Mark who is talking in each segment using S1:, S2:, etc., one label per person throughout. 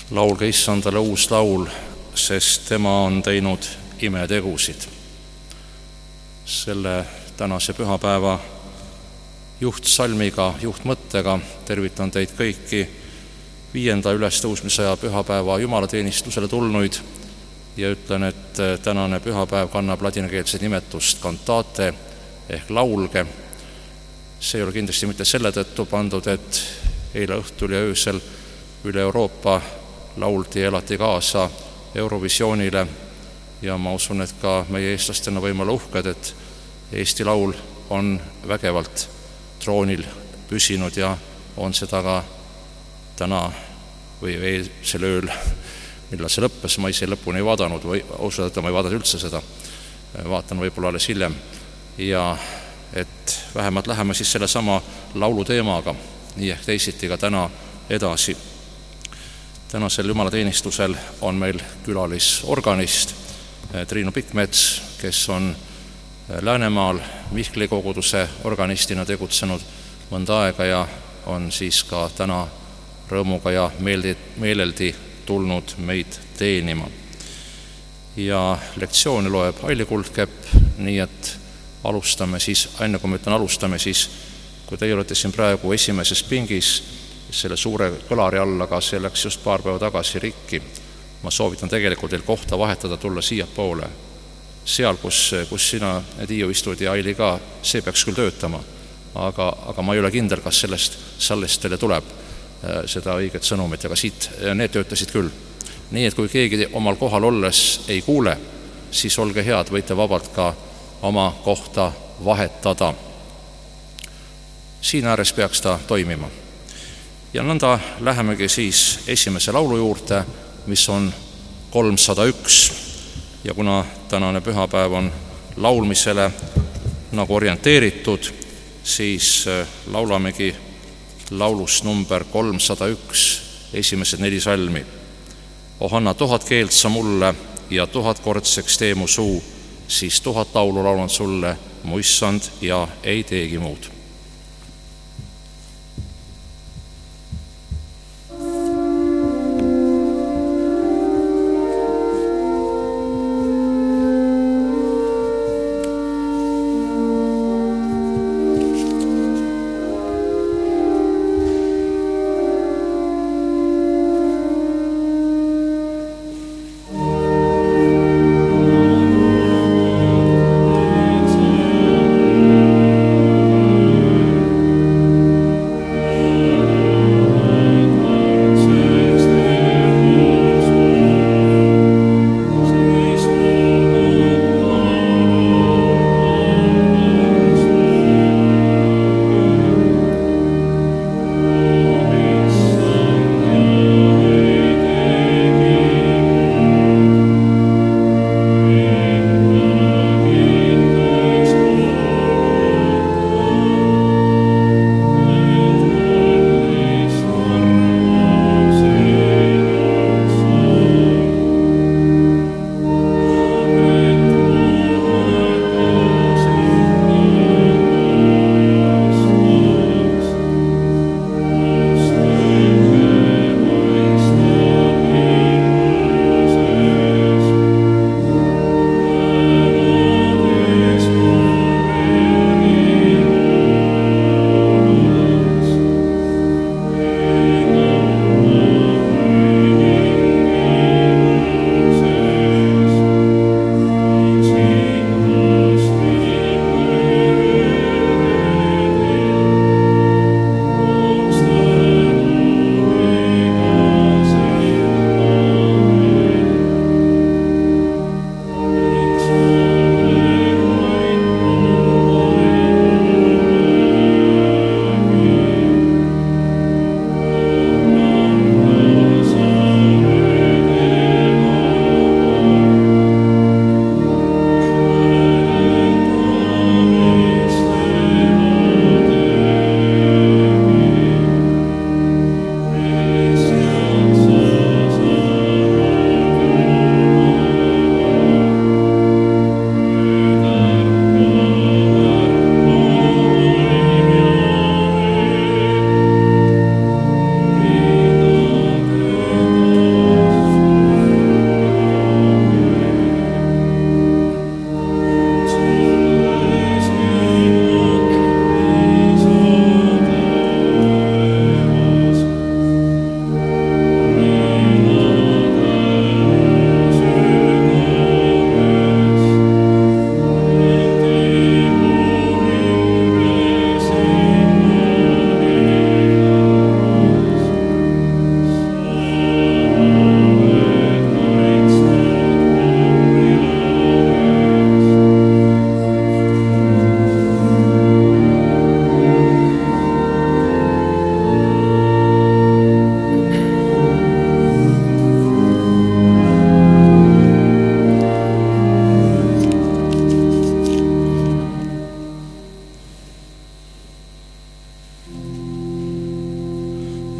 S1: Laulge Issandale uus laul, sest tema on teinud imetegusid. Selle tänase pühapäeva juhtsalmiga, juhtmõttega tervitan teid kõiki 5. ülestõusmisaja pühapäeva jumalateenistusele tulnuid ja ütlen, et tänane pühapäev kannab ladinakeelset nimetust cantate ehk laulge. See ei ole kindlasti mitte selle tõttu pandud, et eile õhtul ja öösel üle Euroopa lauldi ja elati kaasa Eurovisioonile ja ma usun, et ka meie eestlastena võime olla uhked, et Eesti laul on vägevalt troonil püsinud ja on seda ka täna või eilsel ööl, millal see lõppes, ma ise lõpuni ei vaadanud või ausalt ma ei vaadanud üldse seda, vaatan võib-olla alles hiljem ja et vähemalt läheme siis selle sama laulu teemaga nii ehk teisiti ka täna edasi. Tänasel jumalateenistusel on meil külalisorganist Triinu Pikkmets, kes on Läänemaal Mihkli koguduse organistina tegutsenud mõnda aega ja on siis ka täna rõõmuga ja meeleldi tulnud meid teenima. Ja lektsiooni loeb Aili Kuldkepp, nii et alustame siis, enne kui ma ütlen alustame, siis kui teie olete siin praegu esimeses pingis, selle suure kõlari all, aga see läks just paar päeva tagasi rikki. Ma soovitan tegelikult teil kohta vahetada, tulla siia poole. Seal, kus sina, Tiiu, istud ja Aili ka, see peaks küll töötama. Aga ma ei ole kindel, kas sellest sallist teile tuleb seda õiget sõnumit, aga siit need töötasid küll. Nii et kui keegi omal kohal olles ei kuule, siis olge head, võite vabalt ka oma kohta vahetada. Siin ääres peaks ta toimima. Ja nõnda lähemegi siis esimese laulu juurde, mis on 301. Ja kuna tänane pühapäev on laulmisele nagu orienteeritud, siis laulamegi laulust number 301, esimesed 4 salmi. Oh, anna 1000 keelt sa mulle ja 1000 kordseks tee mu suu, siis 1000 laulu laulan sulle, mu issand, ja ei teegi muud.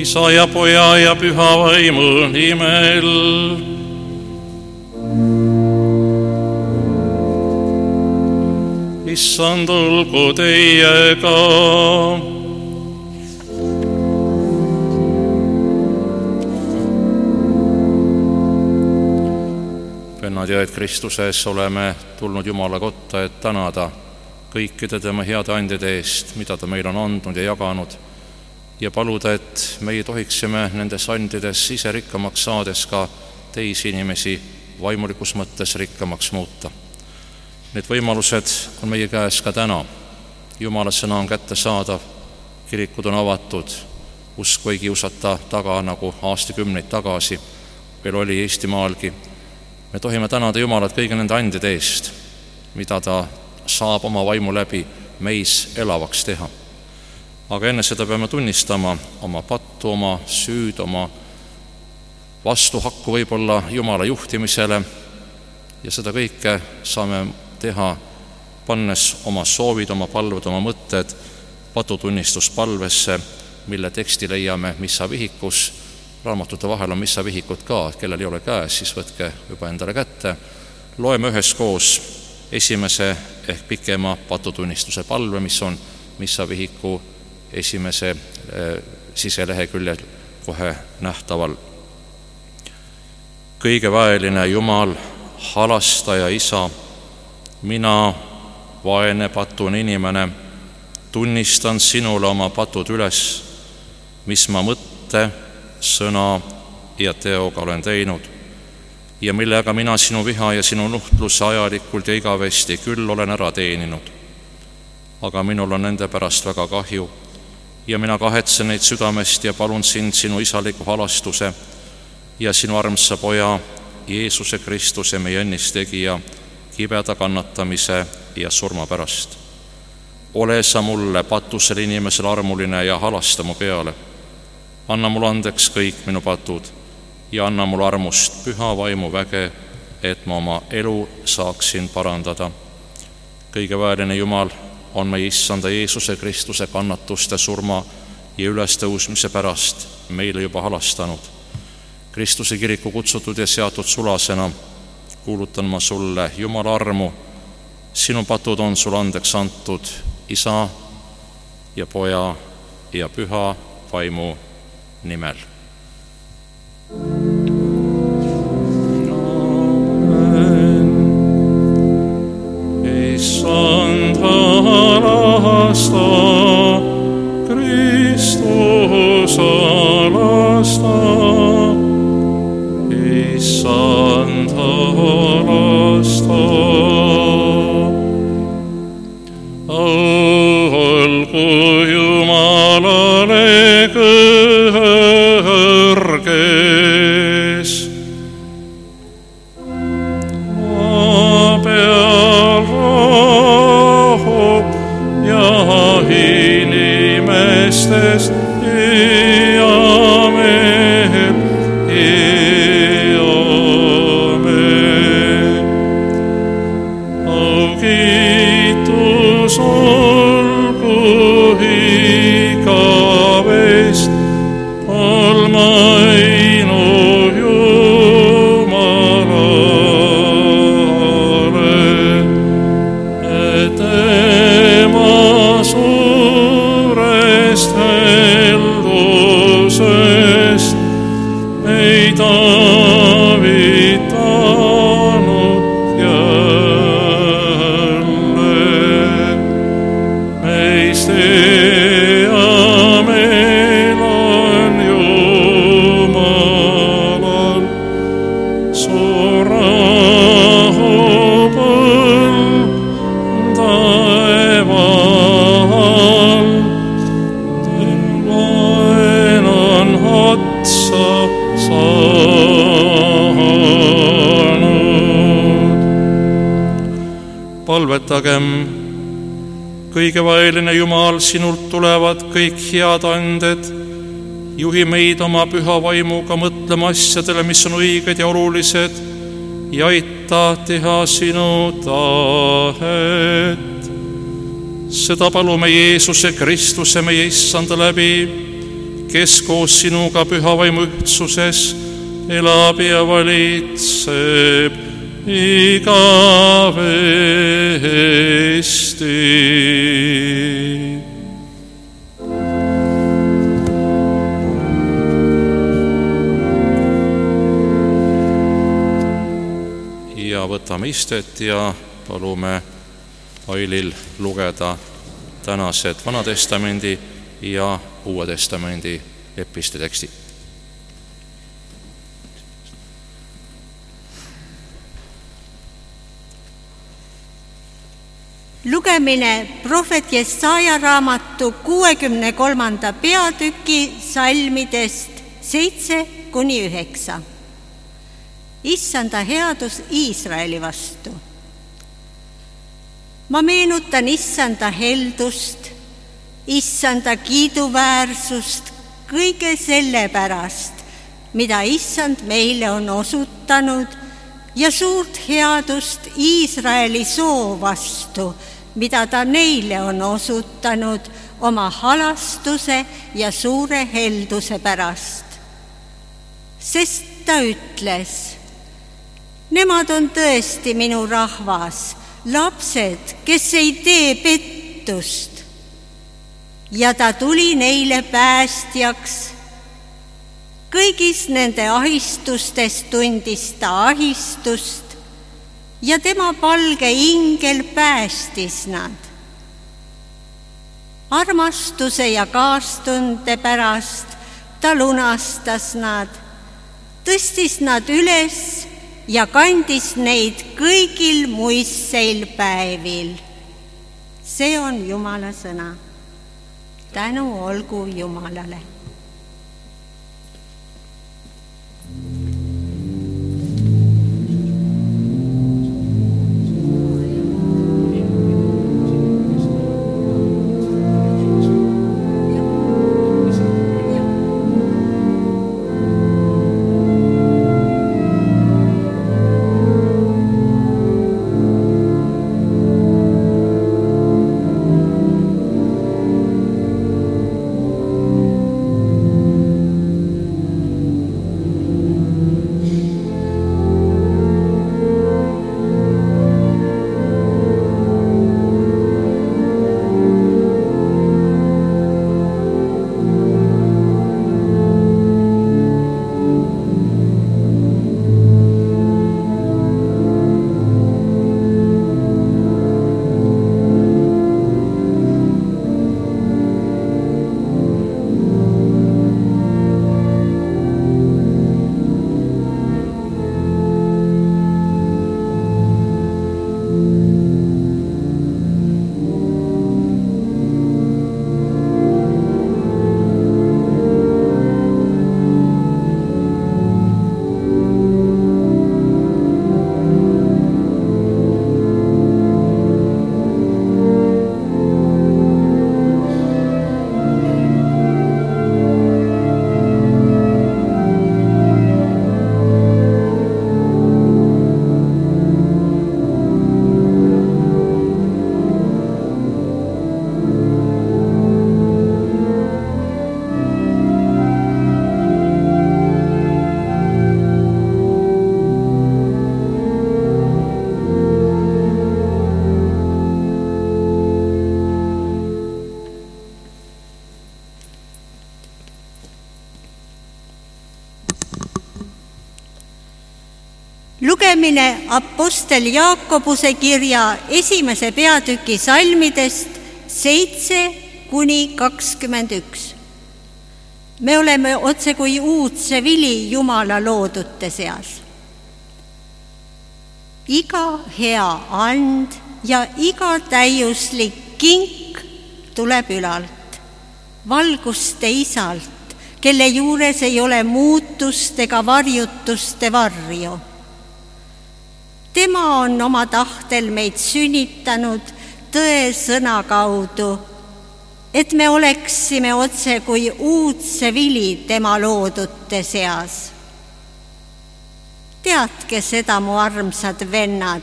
S2: Isa ja Poja ja Püha Vaimu nimel. Issand olgu teiega. Vennad ja Kristuses oleme tulnud Jumala kotta, et tänada kõikide tema heade andjade eest, mida ta meil on andnud ja jaganud, ja paluda, et meie tohiksime nendes andjades ise rikkamaks saades ka teisi inimesi vaimulikus mõttes rikkamaks muuta. Need võimalused on meie käes ka täna. Jumala sõna on kättesaadav, kirikud on avatud, usku ei kiusata taga, nagu aastakümneid tagasi veel oli Eestimaalgi. Me tohime tänada Jumalat kõigi nende andjade eest, mida ta saab oma vaimu läbi meis elavaks teha. Aga enne seda peame tunnistama oma pattu, oma süüd, oma vastuhakku võib-olla Jumala juhtimisele, ja seda kõike saame teha, pannes oma soovid, oma palved, oma mõtted patutunnistuspalvesse, mille teksti leiame missavihikus. Raamatute vahel on missavihikud ka, kellel ei ole käes, siis võtke juba endale kätte. Loeme üheskoos esimese ehk pikema patutunnistuse palve, mis on missavihiku esimese siseleheküljel kohe nähtaval. Kõige väeline Jumal, halastaja Isa, mina, vaene patune inimene, tunnistan sinule oma patud üles, mis ma mõtte, sõna ja teoga olen teinud, ja millega mina sinu viha ja sinu nuhtluse ajalikult ja igavesti küll olen ära teeninud. Aga minul on nende pärast väga kahju ja mina kahetsen neid südamest ja palun sind sinu isaliku halastuse ja sinu armsa Poja Jeesuse Kristuse, meie õnnistegija, kibeda kannatamise ja surma pärast. Ole sa mulle, patusel inimesel, armuline ja halasta mu peale. Anna mul andeks kõik minu patud ja anna mul armust püha vaimu väge, et ma oma elu saaksin parandada. Kõige väeline Jumal on meie Issanda Jeesuse Kristuse kannatuste, surma ja ülestõusmise pärast meile juba halastanud. Kristuse kiriku kutsutud ja seatud sulasena kuulutan ma sulle Jumala armu. Sinu patud on sul andeks antud Isa ja Poja ja Püha Vaimu nimel. Amen. Issand halasta, Kristus halasta. Issand halasta. Olgu Jumalale kõrges, maa peal rahu ja inimestest hea meel, hea meel. Au kiitus olgu igavest Almainu Jumalale, et tema suurest heldusest meid avitanud jälle. Meist hea meel on Jumalal, suur rahupõlv taeval, vaen on otsa saanud. Palvetagem. Kõige vaeline Jumal, sinult tulevad kõik head anded. Juhi meid oma püha vaimuga mõtlema asjadele, mis on õiged ja olulised, ja aita teha sinu tahet. Seda palume Jeesuse Kristuse, meie Issanda läbi, kes koos sinuga püha vaimu ühtsuses elab ja valitseb igavesti. Ja võtame istet ja palume Ailil lugeda tänased Vana Testamendi ja Uue Testamendi epistetekstid.
S3: Lugemine prohvet Jesaja raamatu 63. peatüki salmidest 7-9. Issanda headus Iisraeli vastu. Ma meenutan Issanda heldust, Issanda kiiduväärsust kõige selle pärast, mida Issand meile on osutanud, ja suurt headust Iisraeli soo vastu, mida ta neile on osutanud oma halastuse ja suure helduse pärast. Sest ta ütles, nemad on tõesti minu rahvas, lapsed, kes ei tee pettust. Ja ta tuli neile päästjaks. Kõigis nende ahistustes tundis ta ahistust ja tema palge ingel päästis nad. Armastuse ja kaastunde pärast ta lunastas nad, tõstis nad üles ja kandis neid kõigil muistseil päevil. See on Jumala sõna. Tänu olgu Jumalale. Lugemine apostel Jaakobuse kirja 1. peatüki salmidest 7-21. Me oleme otse kui uudse vili Jumala loodute seas. Iga hea and ja iga täiuslik kink tuleb ülalt, valguste Isalt, kelle juures ei ole muutust ega varjutuste varju. Tema on oma tahtel meid sünnitanud tõe sõna kaudu, et me oleksime otse kui uudse vili tema loodute seas. Teadke seda, mu armsad vennad.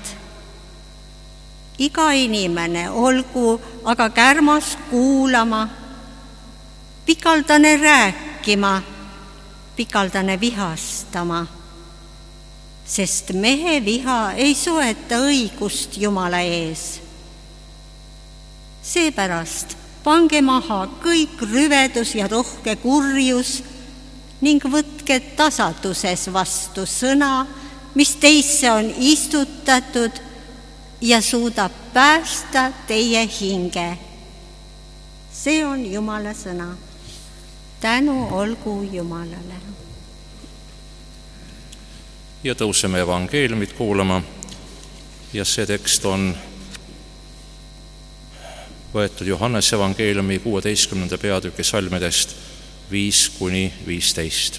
S3: Iga inimene olgu aga kärmas kuulama, pikaldane rääkima rääkima, pikaldane vihastama, sest mehe viha ei soeta õigust Jumala ees. Seepärast pange maha kõik rüvedus ja rohke kurjus ning võtke tasanduses vastu sõna, mis teisse on istutatud ja suudab päästa teie hinge. See on Jumala sõna. Tänu olgu Jumalale.
S1: Ja tõuseme evangeeliumit kuulama ja see tekst on võetud Johannese evangeeliumi 16. peatüki salmidest 5-15.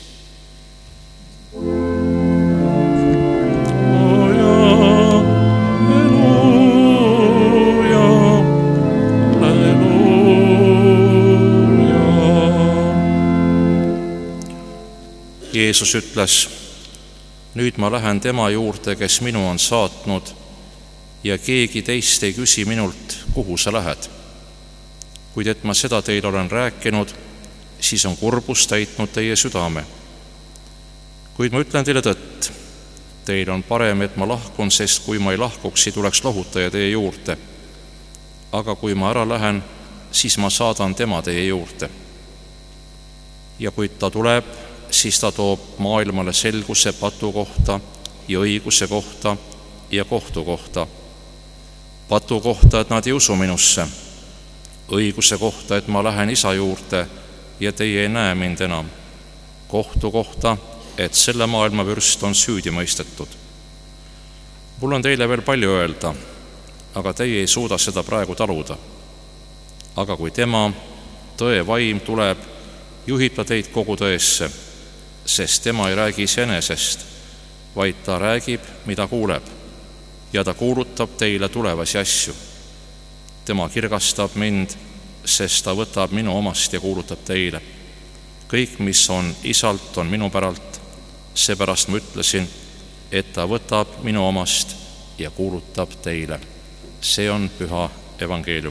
S1: Jeesus ütles, nüüd ma lähen tema juurde, kes minu on saatnud, ja keegi teist ei küsi minult, kuhu sa lähed. Kuid et ma seda teile olen rääkinud, siis on kurbus täitnud teie südame. Kuid ma ütlen teile tõtt, teil on parem, et ma lahkun, sest kui ma ei lahkuks, ei tuleks lohutaja teie juurde. Aga kui ma ära lähen, siis ma saadan tema teie juurde. Ja kui ta tuleb, siis ta toob maailmale selguse patu kohta ja õiguse kohta ja kohtu kohta. Patu kohta, et nad ei usu minusse. Õiguse kohta, et ma lähen isa juurde ja teie ei näe mind enam. Kohtu kohta, et selle maailma vürst on süüdi mõistetud. Mul on teile veel palju öelda, aga teie ei suuda seda praegu taluda. Aga kui tema, tõe vaim, tuleb, juhib ta teid kogu tõesse, sest tema ei räägi iseenesest, vaid ta räägib, mida kuuleb, ja ta kuulutab teile tulevasi asju. Tema kirgastab mind, sest ta võtab minu omast ja kuulutab teile. Kõik, mis on isalt, on minu päralt, seepärast ma ütlesin, et ta võtab minu omast ja kuulutab teile. See on püha evangeelium.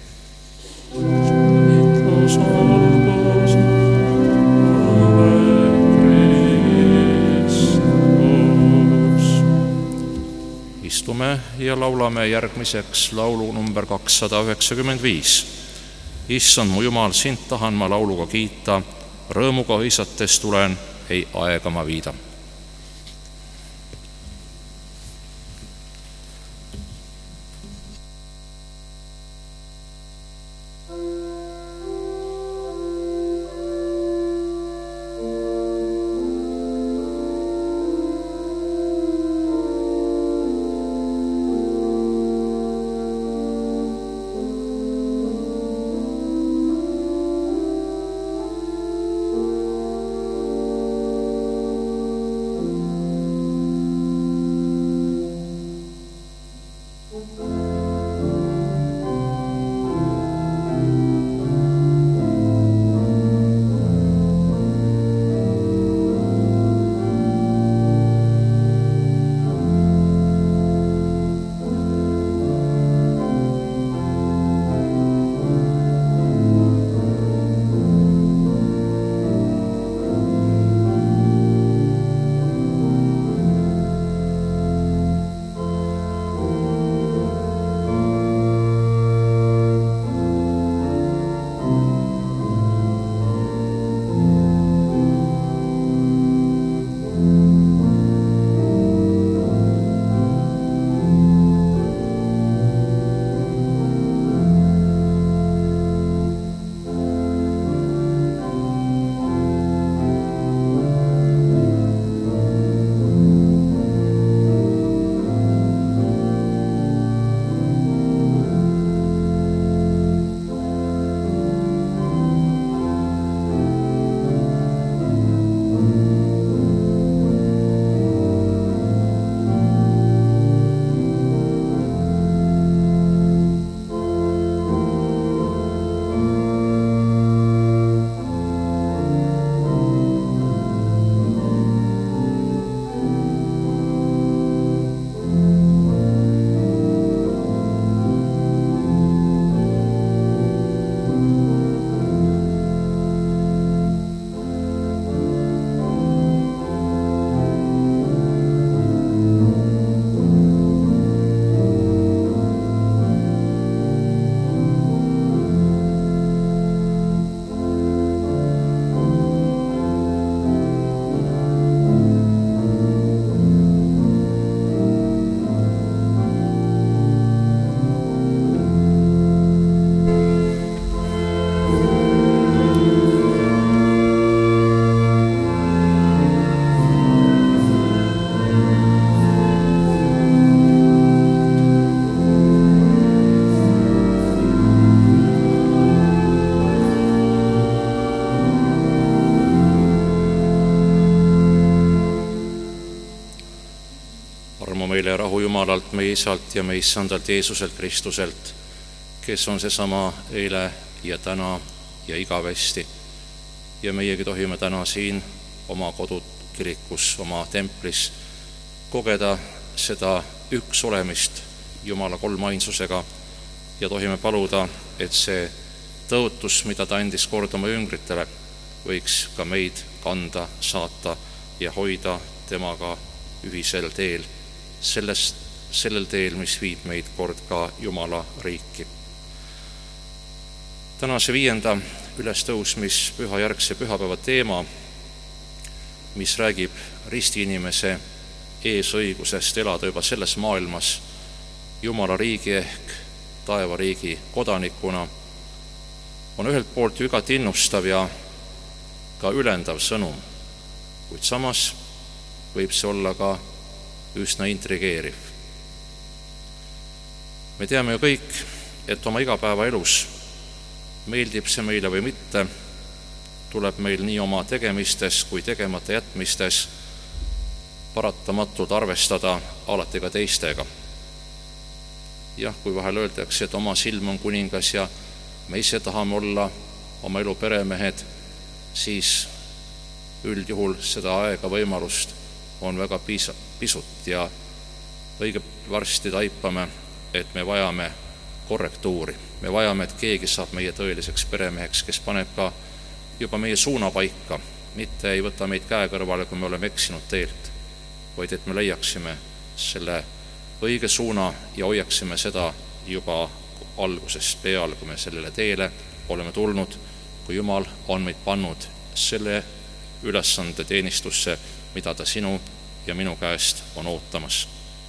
S1: Istume ja laulame järgmiseks laulu number 295. Issand mu Jumal, sind tahan ma lauluga kiita, rõõmuga hõisates tulen, ei aega ma viida.
S2: rõõmu meile ja rahu Jumalalt, meie Isalt ja meie Issandalt Jeesuselt Kristuselt, kes on seesama eile ja täna ja igavesti. Ja meiegi tohime täna siin oma kodukirikus, oma templis kogeda seda üks olemist Jumala kolmainsusega ja tohime paluda, et see tõotus, mida ta andis kord oma jüngritele, võiks ka meid kanda, saata ja hoida temaga ühisel teel, sellel teel, mis viib meid kord ka Jumala riiki. Tänase 5. ülestõusmispüha järgse pühapäeva teema, mis räägib ristiinimese eesõigusest elada juba selles maailmas Jumala riigi ehk taevariigi kodanikuna, on ühelt poolt ju igati innustav ja ka ülendav sõnum, kuid samas võib see olla ka üsna intrigeeriv. Me teame ju kõik, et oma igapäevaelus, meeldib see meile või mitte, tuleb meil nii oma tegemistes kui tegemata jätmistes paratamatult arvestada alati ka teistega. Jah, kui vahel öeldakse, et oma silm on kuningas ja me ise tahame olla oma elu peremehed, siis üldjuhul seda aega võimalust on väga pisut ja õige varsti taipame, et me vajame korrektuuri. Me vajame, et keegi saab meie tõeliseks peremeheks, kes paneb ka juba meie suuna paika, mitte ei võta meid käe kõrvale, kui me oleme eksinud teelt, vaid et me leiaksime selle õige suuna ja hoiaksime seda juba algusest peale, kui me sellele teele oleme tulnud, kui Jumal on meid pannud selle ülesande teenistusse, mida ta sinu ja minu käest on ootamas.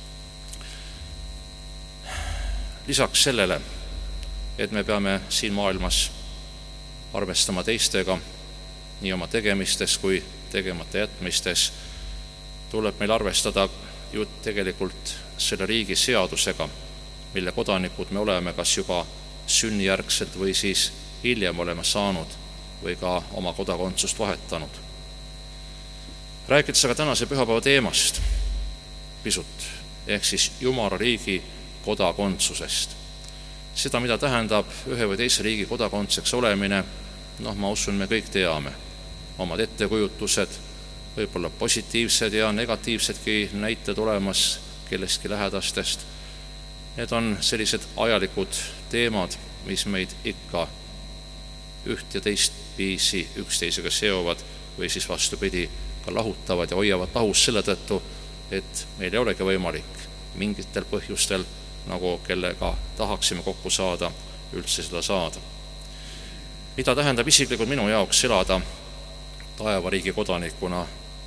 S2: Lisaks sellele, et me peame siin maailmas arvestama teistega nii oma tegemistes kui tegemata jätmistes, tuleb meil arvestada ju tegelikult selle riigi seadusega, mille kodanikud me oleme kas juba sünnijärgselt või siis hiljem oleme saanud või ka oma kodakondsust vahetanud. Rääkides aga tänase pühapäeva teemast pisut, ehk siis Jumala riigi kodakondsusest. Seda, mida tähendab ühe või teise riigi kodakondseks olemine, ma usun, me kõik teame. Omad ettekujutused, võib-olla positiivsed ja negatiivsedki näited olemas kellestki lähedastest. Need on sellised ajalikud teemad, mis meid ikka üht ja teist viisi üksteisega seovad või siis vastupidi ka lahutavad ja hoiavad lahus selle tõttu, et meil ei olegi võimalik mingitel põhjustel, nagu kellega tahaksime kokku saada, üldse seda saada. Mida tähendab isiklikult minu jaoks elada taevariigi kodanikuna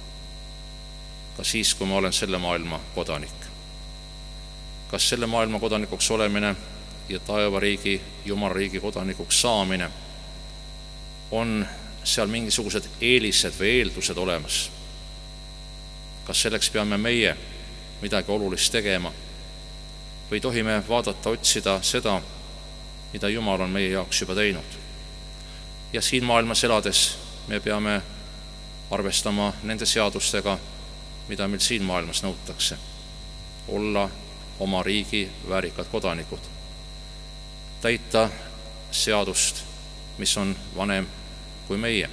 S2: ka siis, kui ma olen selle maailma kodanik? Kas selle maailma kodanikuks olemine ja taevariigi, Jumala riigi kodanikuks saamine on seal mingisugused eelised või eeldused olemas? Kas selleks peame meie midagi olulist tegema või tohime vaadata, otsida seda, mida Jumal on meie jaoks juba teinud? Ja siin maailmas elades me peame arvestama nende seadustega, mida meil siin maailmas nõutakse. Olla oma riigi väärikad kodanikud. Täita seadust, mis on vanem kui meie.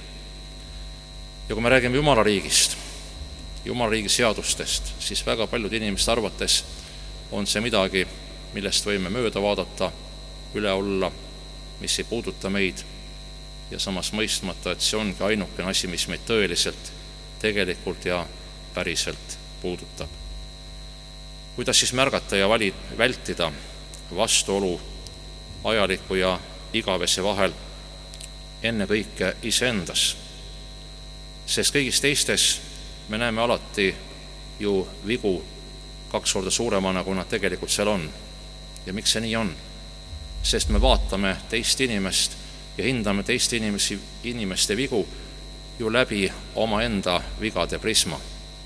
S2: Ja kui me räägime Jumala riigist, Jumala riigi seadustest, siis väga paljud inimeste arvates on see midagi, millest võime mööda vaadata, üle olla, mis ei puuduta meid ja samas mõistmata, et see ongi ainukene asi, mis meid tõeliselt, tegelikult ja päriselt puudutab. Kuidas siis märgata ja vältida vastuolu ajaliku ja igavese vahel? Ennekõike iseendas, sest kõigis teistes me näeme alati ju vigu 2 korda suuremana, kui nad tegelikult seal on. Ja miks see nii on? Sest me vaatame teist inimest ja hindame teiste inimeste vigu ju läbi omaenda vigade prisma.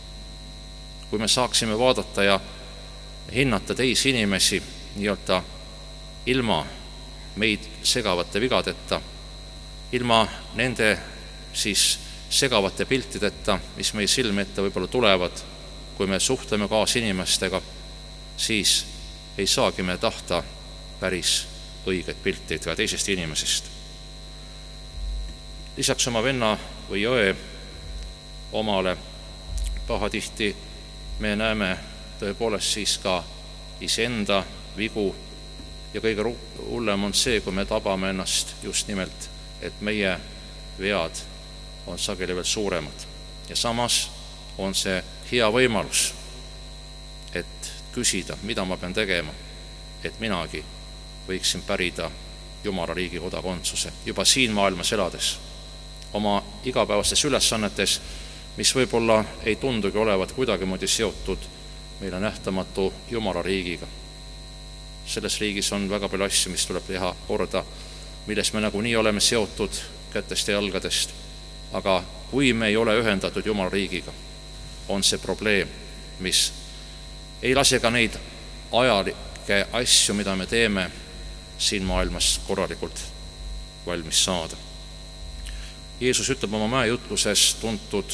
S2: Kui me saaksime vaadata ja hinnata teisi inimesi nii-öelda ilma meid segavate vigadeta, ilma nende siis segavate piltideta, mis meie silme ette võib-olla tulevad, kui me suhtleme kaasinimestega,
S1: siis ei saagi me tahta päris õiget pilti ka teisest inimesest. Lisaks oma venna või õe omale pahatihti me näeme tõepoolest siis ka iseenda vigu ja kõige hullem on see, kui me tabame ennast just nimelt, et meie vead on sageli veel suuremad. Ja samas on see hea võimalus, et küsida, mida ma pean tegema, et minagi võiksin pärida Jumala riigi kodakondsuse juba siin maailmas elades, oma igapäevastes ülesannetes, mis võib-olla ei tundugi olevat kuidagimoodi seotud meile nähtamatu Jumala riigiga. Selles riigis on väga palju asju, mis tuleb teha korda, milles me nagunii oleme seotud kätest ja jalgadest, aga kui me ei ole ühendatud Jumala riigiga, on see probleem, mis ei lase ka neid ajalikke asju, mida me teeme siin maailmas korralikult valmis saada. Jeesus ütleb oma mäejutluses tuntud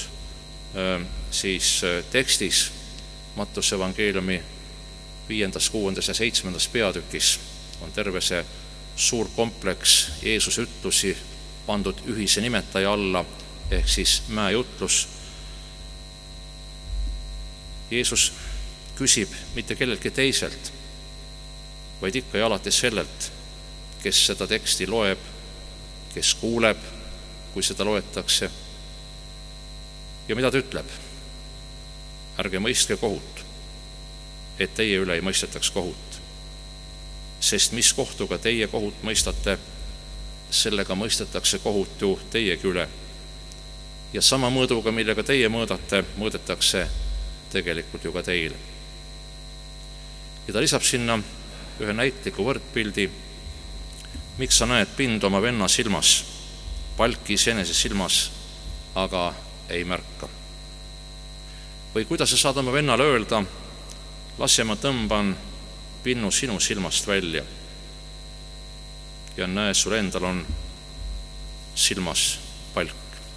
S1: tekstis Mattuse evangeeliumi 5., 6. ja 7. peatükis on terve see suur kompleks Jeesuse ütlusi pandud ühise nimetaja alla, ehk siis mäejutlus. Jeesus küsib mitte kelleltki teiselt, vaid ikka ja alati sellelt, kes seda teksti loeb, kes kuuleb, kui seda loetakse. Ja mida ta ütleb? Ärge mõistke kohut, et teie üle ei mõistetaks kohut. Sest mis kohtuga teie kohut mõistate, sellega mõistetakse kohut ju teiegi üle. Ja sama mõõduga, millega teie mõõdate, mõõdetakse tegelikult ju ka teile. Ja ta lisab sinna ühe näitliku võrdpildi. Miks sa näed pindu oma venna silmas, palki iseenese silmas, aga ei märka? Või kuidas sa saad oma vennale öelda, lase ma tõmban pinnu sinu silmast välja ja näe, sul endal on silmas palk.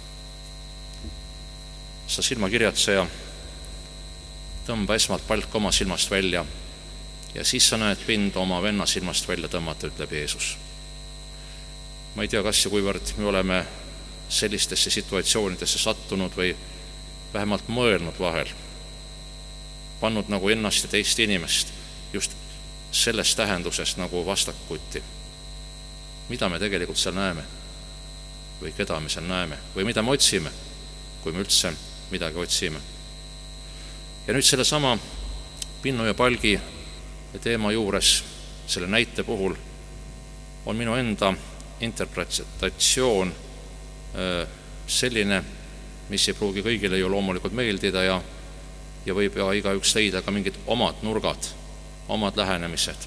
S1: Sa silmakirjatseja, tõmba esmalt palk oma silmast välja ja siis sa näed pindu oma venna silmast välja tõmmata, ütleb Jeesus. Ma ei tea, kas ja kuivõrd me oleme sellistesse situatsioonidesse sattunud või vähemalt mõelnud vahel, pannud nagu ennast ja teist inimest just selles tähenduses nagu vastakuti. Mida me tegelikult seal näeme või keda me seal näeme või mida me otsime, kui me üldse midagi otsime. Ja nüüd selle sama pinnu ja palgi teema juures, selle näite puhul, on minu enda interpretatsioon selline, mis ei pruugi kõigile ju loomulikult meeldida ja võib igaüks leida ka mingid omad nurgad, omad lähenemised.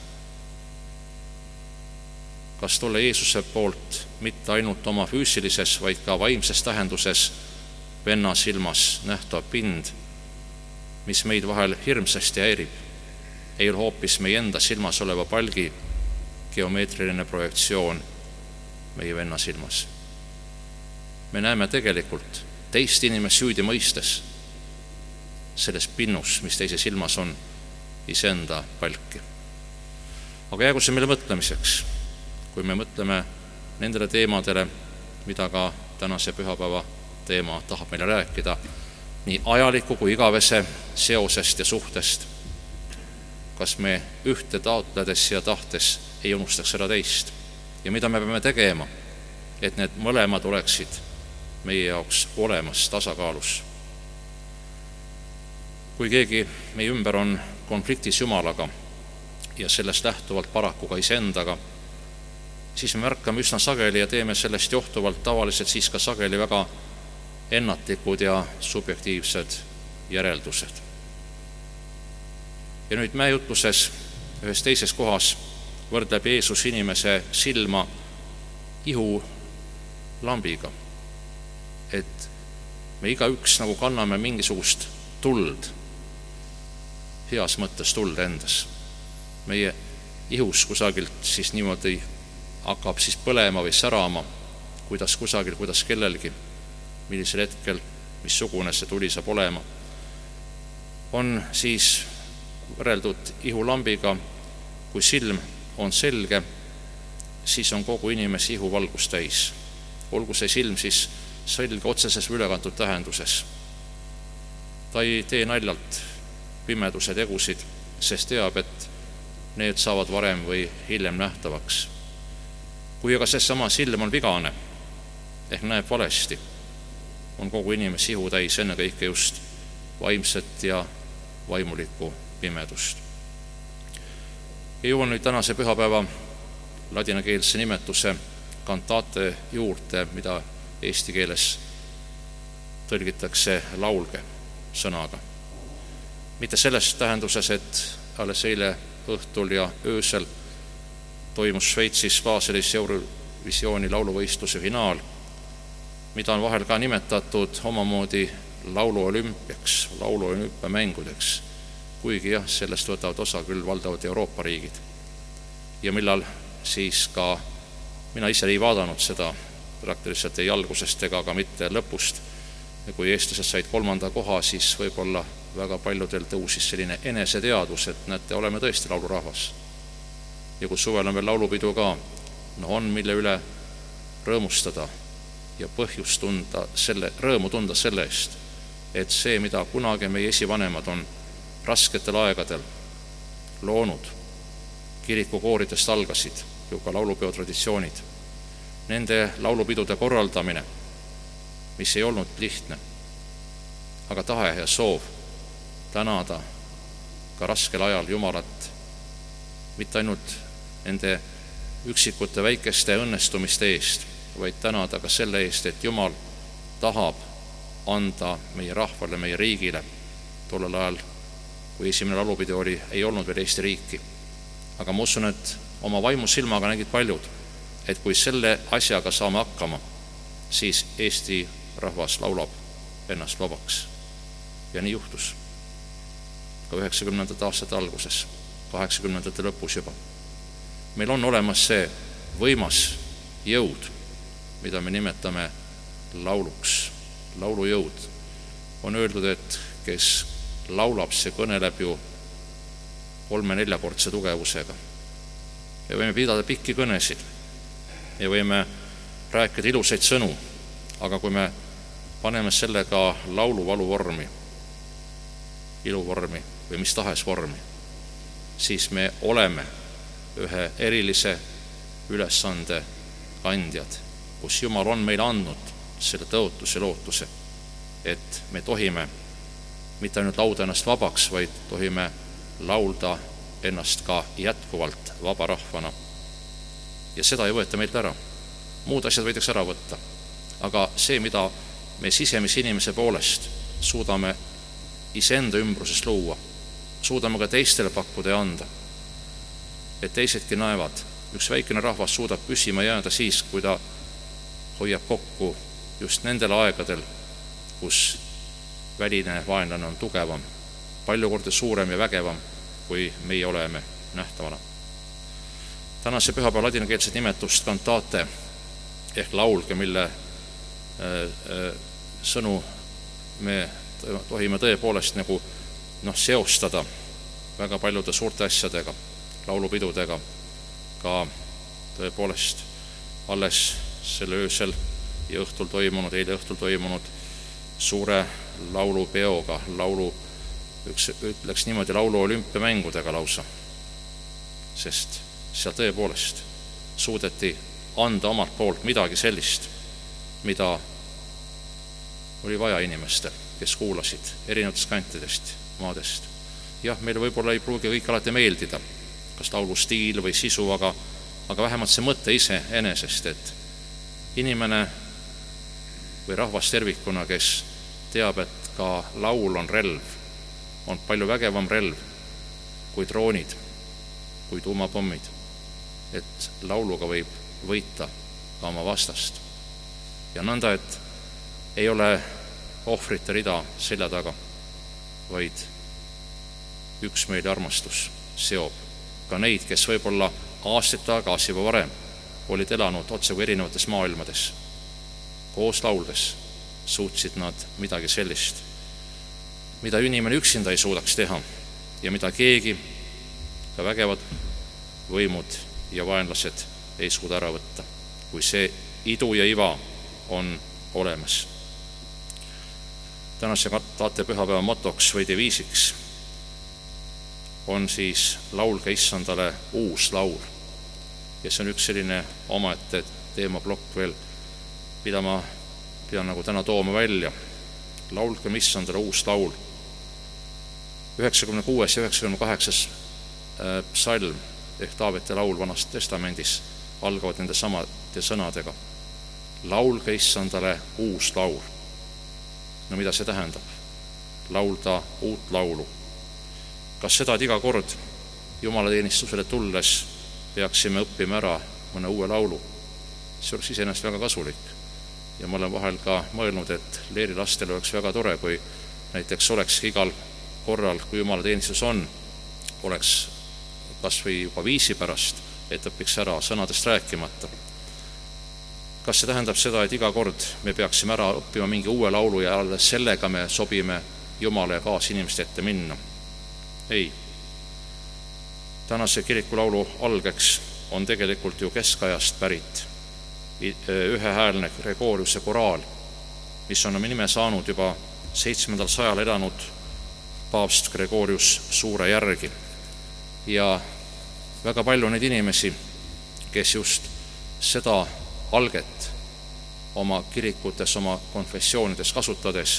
S1: Kas tolle Jeesuse poolt mitte ainult oma füüsilises, vaid ka vaimses tähenduses venna silmas nähtav pind, mis meid vahel hirmsasti häirib, ei ole hoopis meie enda silmas oleva palgi geomeetriline projektsioon meie venna silmas. Me näeme tegelikult teist inimest süüdi mõistes selles pinnus, mis teise silmas on, iseenda palki. Aga jäägu see meile mõtlemiseks, kui me mõtleme nendele teemadele, mida ka tänase pühapäeva teema tahab meile rääkida, nii ajaliku kui igavese seosest ja suhtest. Kas me ühte taotledes ja tahtes ei unustaks ära teist? Ja mida me peame tegema, et need mõlemad oleksid meie jaoks olemas tasakaalus? Kui keegi meie ümber on konfliktis Jumalaga ja sellest lähtuvalt paraku ka iseendaga, siis me märkame üsna sageli ja teeme sellest johtuvalt tavaliselt siis ka sageli väga ennatlikud ja subjektiivsed järeldused. Ja nüüd mäejutluses ühes teises kohas võrdleb Jeesus inimese silma ihulambiga, et me igaüks nagu kanname mingisugust tuld, heas mõttes tuld endas. Meie ihus kusagilt siis niimoodi hakkab siis põlema või särama, kuidas kusagil, kuidas kellelgi, millisel hetkel, missugune see tuli saab olema. On siis võrreldud ihulambiga, kui silm on selge, siis on kogu inimese ihu valgust täis. Olgu see silm siis selge otseses või ülekantud tähenduses. Ta ei tee naljalt pimeduse tegusid, sest teab, et need saavad varem või hiljem nähtavaks. Kui aga seesama silm on vigane, ehk näeb valesti, on kogu inimese ihu täis ennekõike just vaimset ja vaimulikku pimedust. Ja jõuan nüüd tänase pühapäeva ladinakeelse nimetuse cantate juurde, mida eesti keeles tõlgitakse laulge sõnaga. Mitte selles tähenduses, et alles eile õhtul ja öösel toimus Šveitsis Baselis Eurovisiooni lauluvõistluse finaal, mida on vahel ka nimetatud omamoodi lauluolümpiaks, lauluolümpiamängudeks, kuigi jah, sellest võtavad osa küll valdavad Euroopa riigid. Ja millal siis ka, mina ise ei vaadanud seda praktiliselt ei algusest ega ka mitte lõpust, ja kui eestlased said 3. koha, siis võib-olla väga paljudel tõusis selline eneseteadvus, et näete, oleme tõesti laulurahvas. Ja kui suvel on veel laulupidu ka, on mille üle rõõmustada ja põhjust tunda rõõmu tunda selle eest, et see, mida kunagi meie esivanemad on rasketel aegadel loonud, kirikukooridest algasid ju ka laulupeo traditsioonid, nende laulupidude korraldamine, mis ei olnud lihtne, aga tahe ja soov tänada ka raskel ajal Jumalat, mitte ainult nende üksikute väikeste õnnestumiste eest, vaid tänada ka selle eest, et Jumal tahab anda meie rahvale, meie riigile. Tollel ajal, kui esimene laulupidu oli, ei olnud veel Eesti riiki. Aga ma usun, et oma vaimusilmaga nägid paljud, et kui selle asjaga saame hakkama, siis Eesti rahvas laulab ennast vabaks. Ja nii juhtus. Ka 90. aastate alguses, 80. lõpus juba. Meil on olemas see võimas jõud, mida me nimetame lauluks. Laulujõud. On öeldud, et kes laulab, see kõneleb ju 3-4-kordse tugevusega. Ja võime pidada pikki kõnesid ja võime rääkida ilusaid sõnu, aga kui me paneme sellega lauluvalu vormi, iluvormi või mis tahes vormi, siis me oleme ühe erilise ülesande kandjad, kus Jumal on meile andnud selle tõotuse lootuse, et me tohime mitte ainult laulda ennast vabaks, vaid tohime laulda ennast ka jätkuvalt vaba rahvana. Ja seda ei võeta meilt ära. Muud asjad võidakse ära võtta. Aga see, mida me sisemise inimese poolest suudame iseenda ümbruses luua, suudame ka teistele pakkuda ja anda, et teisedki näevad, üks väikene rahvas suudab püsima jääda siis, kui ta hoiab kokku just nendel aegadel, kus väline vaenlane on tugevam, palju korda suurem ja vägevam, kui meie oleme nähtavana. Tänase pühapäeva ladinakeelset nimetust cantate ehk laulge, mille sõnu me tohime tõepoolest nagu seostada väga paljude suurte asjadega, laulupidudega, ka tõepoolest alles selle öösel ja õhtul toimunud, eile õhtul toimunud suure laulupeoga, ütleks niimoodi lauluolümpiamängudega lausa, sest seal tõepoolest suudeti anda omalt poolt midagi sellist, mida oli vaja inimestel, kes kuulasid erinevatest kantidest, maadest. Jah, meil võib-olla ei pruugi kõik alati meeldida, kas laulu stiil või sisu, aga vähemalt see mõte ise enesest, et inimene või rahvas tervikuna, kes teab, et ka laul on relv, on palju vägevam relv kui droonid, kui tuumapommid, et lauluga võib võita ka oma vastast. Ja nõnda, et ei ole ohvrite rida selja taga, vaid üksmeel ja armastus seob ka neid, kes võib-olla aastaid tagasi juba varem olid elanud otse kui erinevates maailmades. Koos lauldes suutsid nad midagi sellist, mida inimene üksinda ei suudaks teha, ja mida keegi, ka vägevad võimud ja vaenlased ei suuda ära võtta, kui see idu ja iva on olemas. Tänase kantate pühapäeva motoks või deviisiks on siis laulge issandale uus laul. Ja see on üks selline omaette teemaplokk veel, mida ma pean nagu täna tooma välja. Laulgem issandale uus laul. 96. ja 98. psalm ehk Taaveti laul Vanas Testamendis algavad nende samade sõnadega. Laulge issandale uus laul. No mida see tähendab? Laulda uut laulu. Kas seda, et iga kord jumalateenistusele tulles peaksime õppima ära mõne uue laulu? See oleks iseenesest väga kasulik. Ja ma olen vahel ka mõelnud, et leerilastel oleks väga tore, kui näiteks oleks igal korral, kui jumalateenistus on, oleks kas või juba viisi pärast, et õpiks ära sõnadest rääkimata. Kas see tähendab seda, et iga kord me peaksime ära õppima mingi uue laulu ja alles sellega me sobime Jumala ja kaasinimeste ette minna? Ei. Tänase kirikulaulu algeks on tegelikult ju keskajast pärit ühehäälne Gregoriuse koraal, mis on oma nime saanud juba 7. sajal elanud paavst Gregorius Suure järgi. Ja väga palju neid inimesi, kes just seda alget oma kirikutes, oma konfessioonides kasutades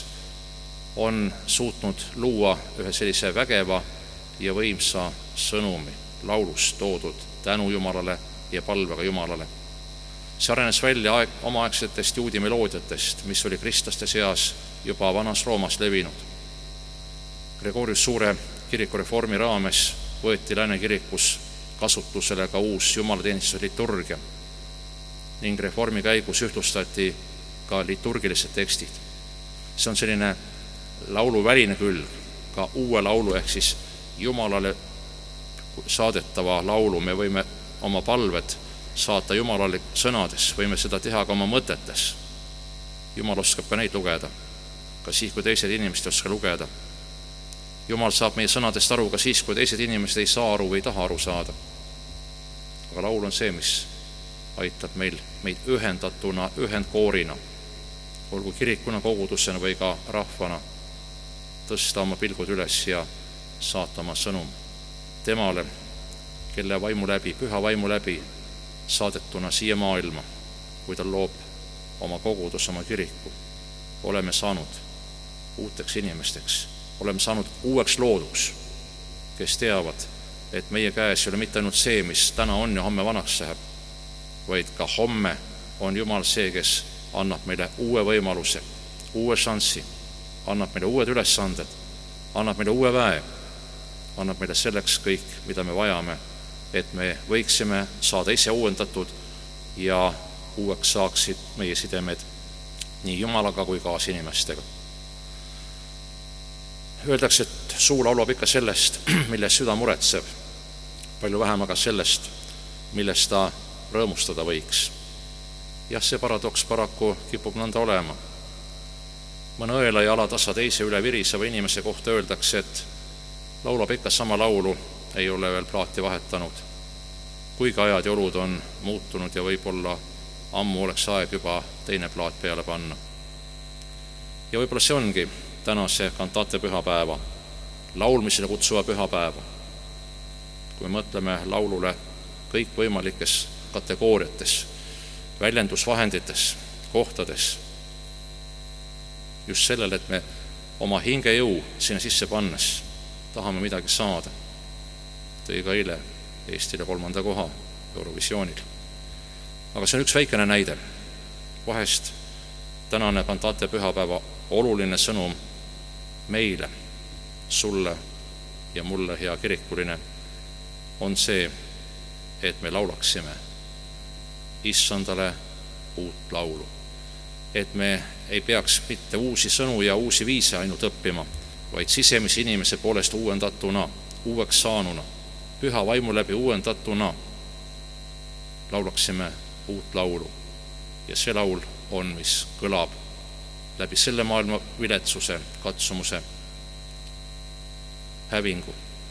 S1: on suutnud luua ühe sellise vägeva ja võimsa sõnumi, laulust toodud tänu Jumalale ja palvega Jumalale. See arenes välja omaaegsetest juudi meloodiatest, mis oli kristlaste seas juba Vanas Roomas levinud. Gregorius Suure kirikureformi raames võeti Lääne kirikus kasutusele ka uus jumalateenistuse liturgia ning reformi käigus ühtlustati ka liturgilised tekstid. See on selline lauluväline külg, ka uue laulu ehk siis Jumalale saadetava laulu. Me võime oma palved saata Jumalale sõnades, võime seda teha ka oma mõtetes. Jumal oskab ka neid lugeda, ka siis, kui teised inimesed ei oska lugeda. Jumal saab meie sõnadest aru ka siis, kui teised inimesed ei saa aru või ei taha aru saada. Aga laul on see, mis aitab meid ühendatuna, ühendkoorina, olgu kirikuna, kogudusena või ka rahvana, tõsta oma pilgud üles ja saata oma sõnum temale, kelle vaimu läbi, püha vaimu läbi saadetuna siia maailma, kui ta loob oma kogudus, oma kiriku. Oleme saanud uuteks inimesteks, oleme saanud uueks looduks, kes teavad, et meie käes ei ole mitte ainult see, mis täna on ja homme vanaks läheb, vaid ka homme on Jumal see, kes annab meile uue võimaluse, uue šanssi, annab meile uued ülesanded, annab meile uue väe, annab meile selleks kõik, mida me vajame, et me võiksime saada ise uuendatud ja uueks saaksid meie sidemed nii Jumalaga kui kaasinimestega. Öeldakse, et suu laulab ikka sellest, millest süda muretseb, palju vähem aga sellest, millest ta rõõmustada võiks. Jah, see paradoks paraku kipub nõnda olema. Mõne õela ja alatasa teise üle viriseva inimese kohta öeldakse, et laulab ikka sama laulu, ei ole veel plaati vahetanud. Kuigi ajad ja olud on muutunud ja võib-olla ammu oleks aeg juba teine plaat peale panna. Ja võib-olla see ongi tänase kantate pühapäeva, laulmisele kutsuva pühapäeva. Kui mõtleme laulule kõikvõimalikes kategooriates, väljendusvahendites, kohtades, just sellele, et me oma hingejõu sinna sisse pannes tahame midagi saada. Tõi ka eile Eestile 3. koha Eurovisioonil. Aga see on üks väikene näide. Vahest tänane kantate pühapäeva oluline sõnum meile, sulle ja mulle, hea kirikuline, on see, et me laulaksime issandale uut laulu. Et me ei peaks mitte uusi sõnu ja uusi viise ainult õppima, vaid sisemise inimese poolest uuendatuna, uueks saanuna, püha vaimu läbi uuendatuna laulaksime uut laulu. Ja see laul on, mis kõlab läbi selle maailma viletsuse, katsumuse, hävingu,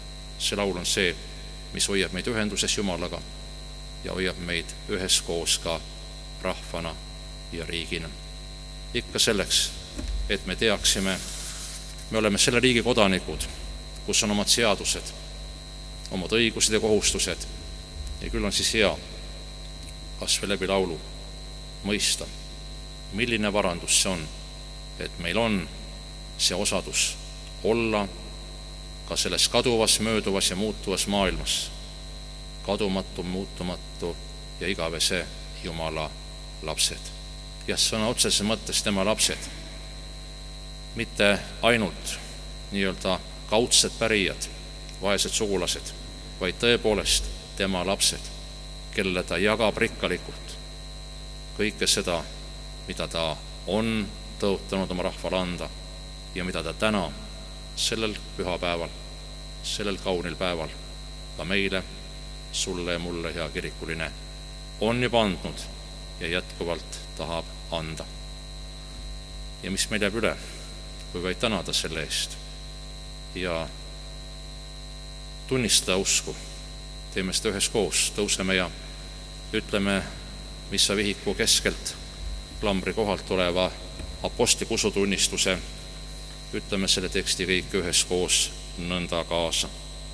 S1: see laul on see, mis hoiab meid ühenduses Jumalaga ja hoiab meid üheskoos ka rahvana ja riigina. Ikka selleks, et me teaksime, me oleme selle riigi kodanikud, kus on omad seadused, omad õigused ja kohustused ja küll on siis hea kas või läbi laulu mõista, milline varandus see on, et meil on see osadus olla ka selles kaduvas, mööduvas ja muutuvas maailmas kadumatu, muutumatu ja igavese Jumala lapsed. Ja sõna otseses mõttes tema lapsed, mitte ainult nii-öelda kaudsed pärijad, vaesed sugulased, vaid tõepoolest tema lapsed, kellele ta jagab rikkalikult kõike seda, mida ta on tõotanud oma rahvale anda ja mida ta täna sellel pühapäeval, sellel kaunil päeval ka meile, sulle ja mulle, hea kirikuline, on juba andnud ja jätkuvalt tahab anda. Ja mis meil jääb üle, kui vaid tänada selle eest ja tunnistada usku. Teeme seda üheskoos, tõuseme ja ütleme missa vihiku keskelt klambri kohalt oleva apostliku usutunnistuse. Ütleme selle teksti kõik üheskoos nõnda kaasa.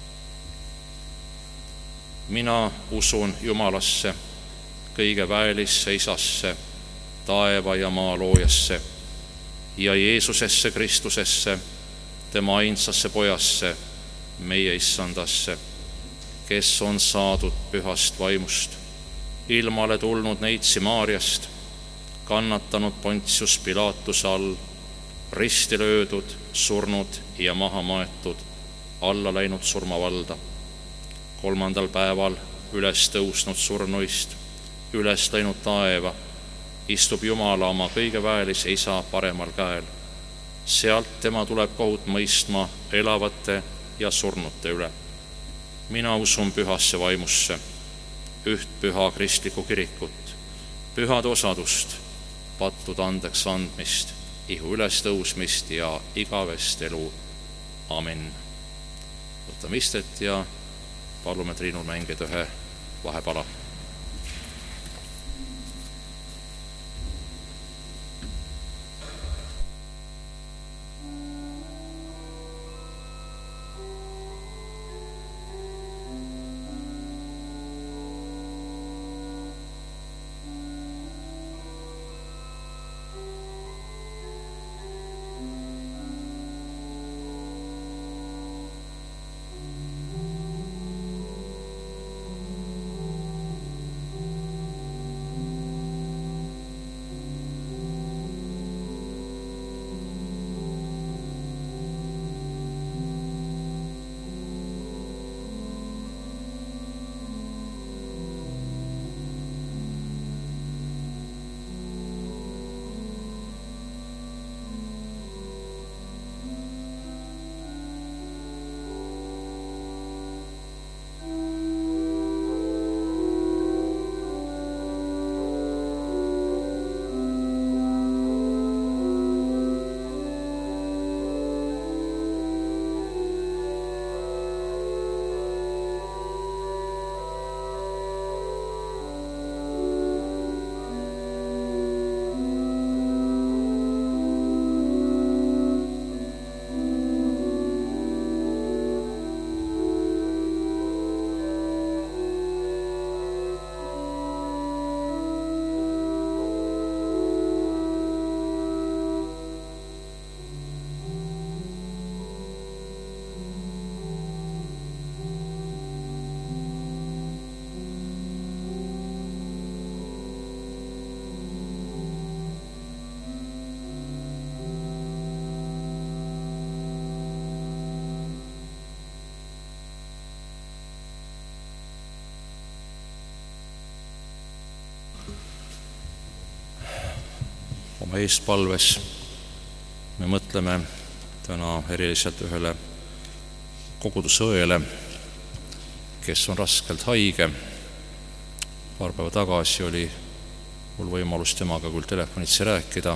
S1: Mina usun Jumalasse, kõige väelisse Isasse, taeva ja maa loojasse ja Jeesusesse Kristusesse, tema ainsasse pojasse, meie issandasse, kes on saadud pühast vaimust, ilmale tulnud neitsi Maarjast, kannatanud Pontius Pilatuse all, risti löödud, surnud ja maha maetud, alla läinud surmavalda, 3. päeval üles tõusnud surnuist, üles läinud taeva, istub Jumala oma kõige väelise Isa paremal käel. Sealt tema tuleb kohut mõistma elavate ja surnute üle. Mina usun pühasse vaimusse, üht püha kristlikku kirikut, pühade osadust, pattude andeks andmist, ihu ülestõusmist ja igavest elu. Amen. Võtame istet ja palume Triinul mängida ühe vahepala. Oma eestpalves me mõtleme täna eriliselt ühele koguduse õele, kes on raskelt haige. Paar päeva tagasi oli mul võimalus temaga küll telefonitsi rääkida.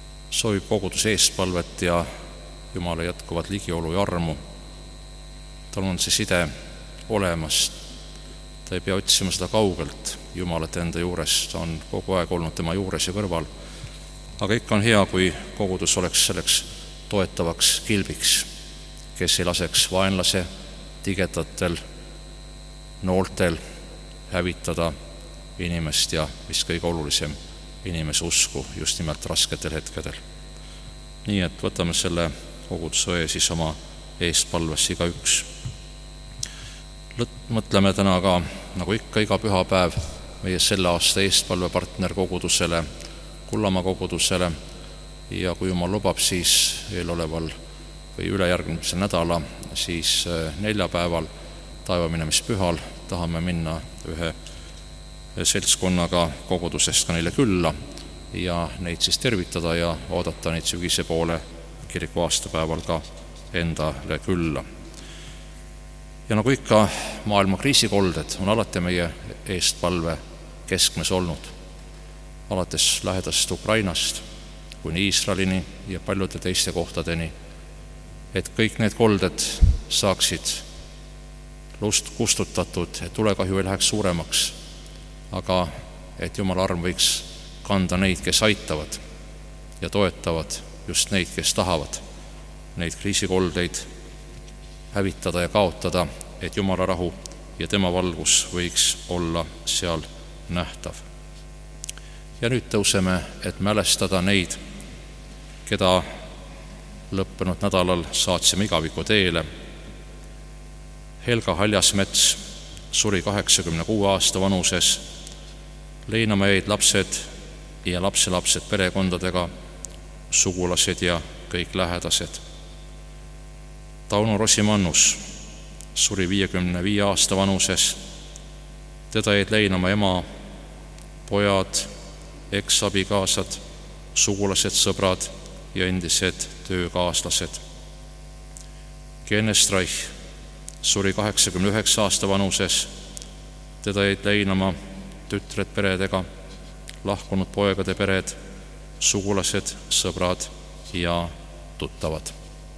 S1: Soovib koguduse eestpalvet ja Jumala jätkuvat ligiolu ja armu. tal on see side olemas. Ta ei pea otsima seda kaugelt, Jumalat enda juures, ta on kogu aeg olnud tema juures ja kõrval. Aga ikka on hea, kui kogudus oleks selleks toetavaks kilbiks, kes ei laseks vaenlase tigedatel nooltel hävitada inimest ja mis kõige olulisem, inimese usku just nimelt rasketel hetkedel. Nii et võtame selle koguduse siis oma eestpalvesse igaüks. Mõtleme täna ka, nagu ikka iga pühapäev, meie selle aasta eestpalvepartner kogudusele, Kullamaa kogudusele, ja kui Jumal lubab, siis eeloleval või ülejärgmisel nädala, siis neljapäeval, taevaminemispühal, tahame minna ühe seltskonnaga kogudusest ka neile külla ja neid siis tervitada ja oodata neid sügise poole kiriku aastapäeval ka endale külla. Ja nagu ikka, maailma kriisikolded on alati meie eestpalve keskmes olnud, alates lähedast Ukrainast kuni Iisraelini ja paljude teiste kohtadeni, et kõik need kolded saaksid kustutatud, et tulekahju ei läheks suuremaks, aga et Jumala arm võiks kanda neid, kes aitavad ja toetavad just neid, kes tahavad neid kriisikoldeid hävitada ja kaotada, et Jumala rahu ja tema valgus võiks olla seal nähtav. Ja nüüd tõuseme, et mälestada neid, keda lõppenud nädalal saatsime igaviku teele. Helga Haljasmets suri 86 aasta vanuses, leinama jäid lapsed ja lapselapsed perekondadega, sugulased ja kõik lähedased. Tauno Rosimannus suri 55 aasta vanuses, teda jäid leinama ema, pojad, eksabikaasad, sugulased, sõbrad ja endised töökaaslased. Gene Streich suri 89 aasta vanuses, teda jäid leinama tütred peredega, lahkunud poegade pered, sugulased, sõbrad ja tuttavad.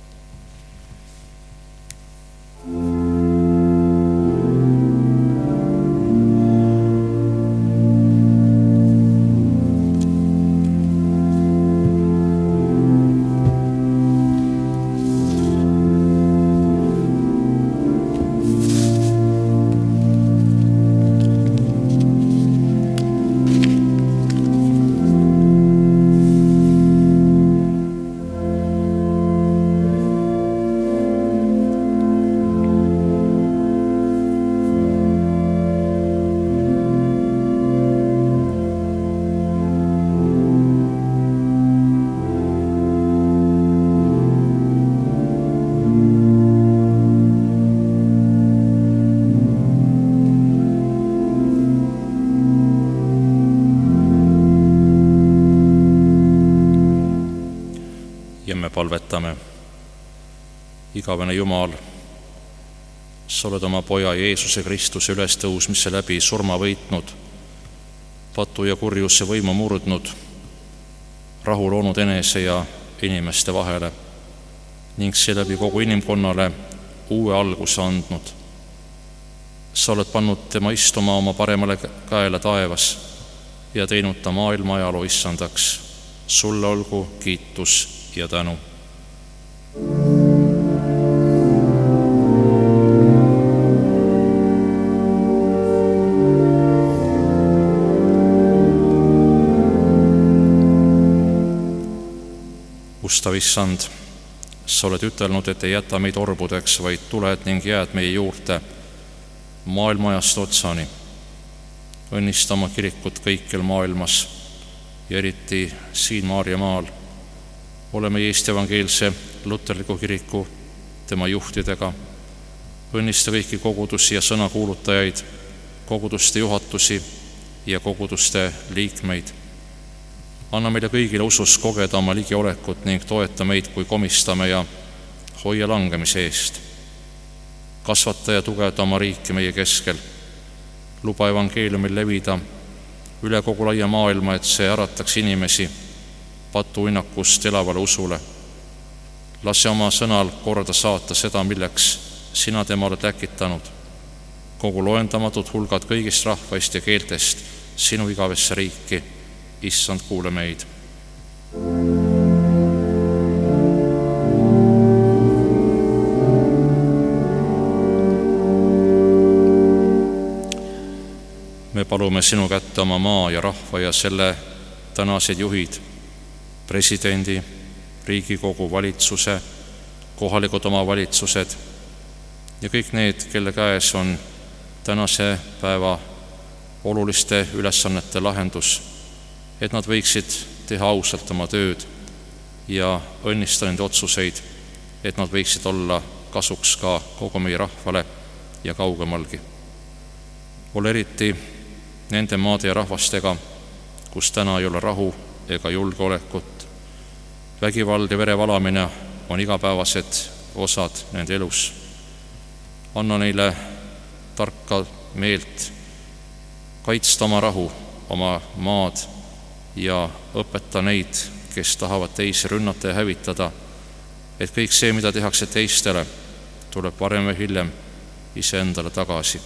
S1: Palvetame. Igavene Jumal, sa oled oma poja Jeesuse Kristuse ülestõusmise läbi surma võitnud, patu ja kurjuse võimu murdnud, rahu loonud enese ja inimeste vahele ning seeläbi kogu inimkonnale uue alguse andnud. Sa oled pannud tema istuma oma paremale käele taevas ja teinud ta maailma ajaloo issandaks. Sulle olgu kiitus ja tänu. Ustav issand, sa oled ütelnud, et ei jäta meid orbudeks, vaid tuled ning jääd meie juurde maailmaajast otsani. Õnnista oma kirikut kõikjal maailmas ja eriti siin Maarjamaal. Oleme Eesti evangeelse luterliku kiriku tema juhtidega. Õnnista kõiki kogudusi ja sõnakuulutajaid, koguduste juhatusi ja koguduste liikmeid. Anna meile kõigile usus kogeda oma ligiolekut ning toeta meid, kui komistame ja hoia langemise eest. Kasvata ja tugevda oma riiki meie keskel. Luba evangeeliumil levida üle kogu laia maailma, et see ärataks inimesi patuinnakust elavale usule. Lase oma sõnal korda saata seda, milleks
S2: sina tema oled läkitanud. Kogu loendamatud hulgad kõigist rahvaist ja keeltest sinu igavesse riiki. Issand, kuule meid. Me palume sinu kätte oma maa ja rahva ja selle tänased juhid, presidendi, Riigikogu, valitsuse, kohalikud omavalitsused ja kõik need, kelle käes on tänase päeva oluliste ülesannete lahendus, et nad võiksid teha ausalt oma tööd ja õnnistada nende otsuseid, et nad võiksid olla kasuks ka kogu meie rahvale ja kaugemalgi. Ole eriti nende maade ja rahvastega, kus täna ei ole rahu ega julgeolekut. Vägivald ja verevalamine on igapäevased osad nende elus. Anna neile tarka meelt kaitsta oma rahu, oma maad ja õpeta neid, kes tahavad teisi rünnata ja hävitada, et kõik see, mida tehakse teistele, tuleb varem või hiljem iseendale tagasi.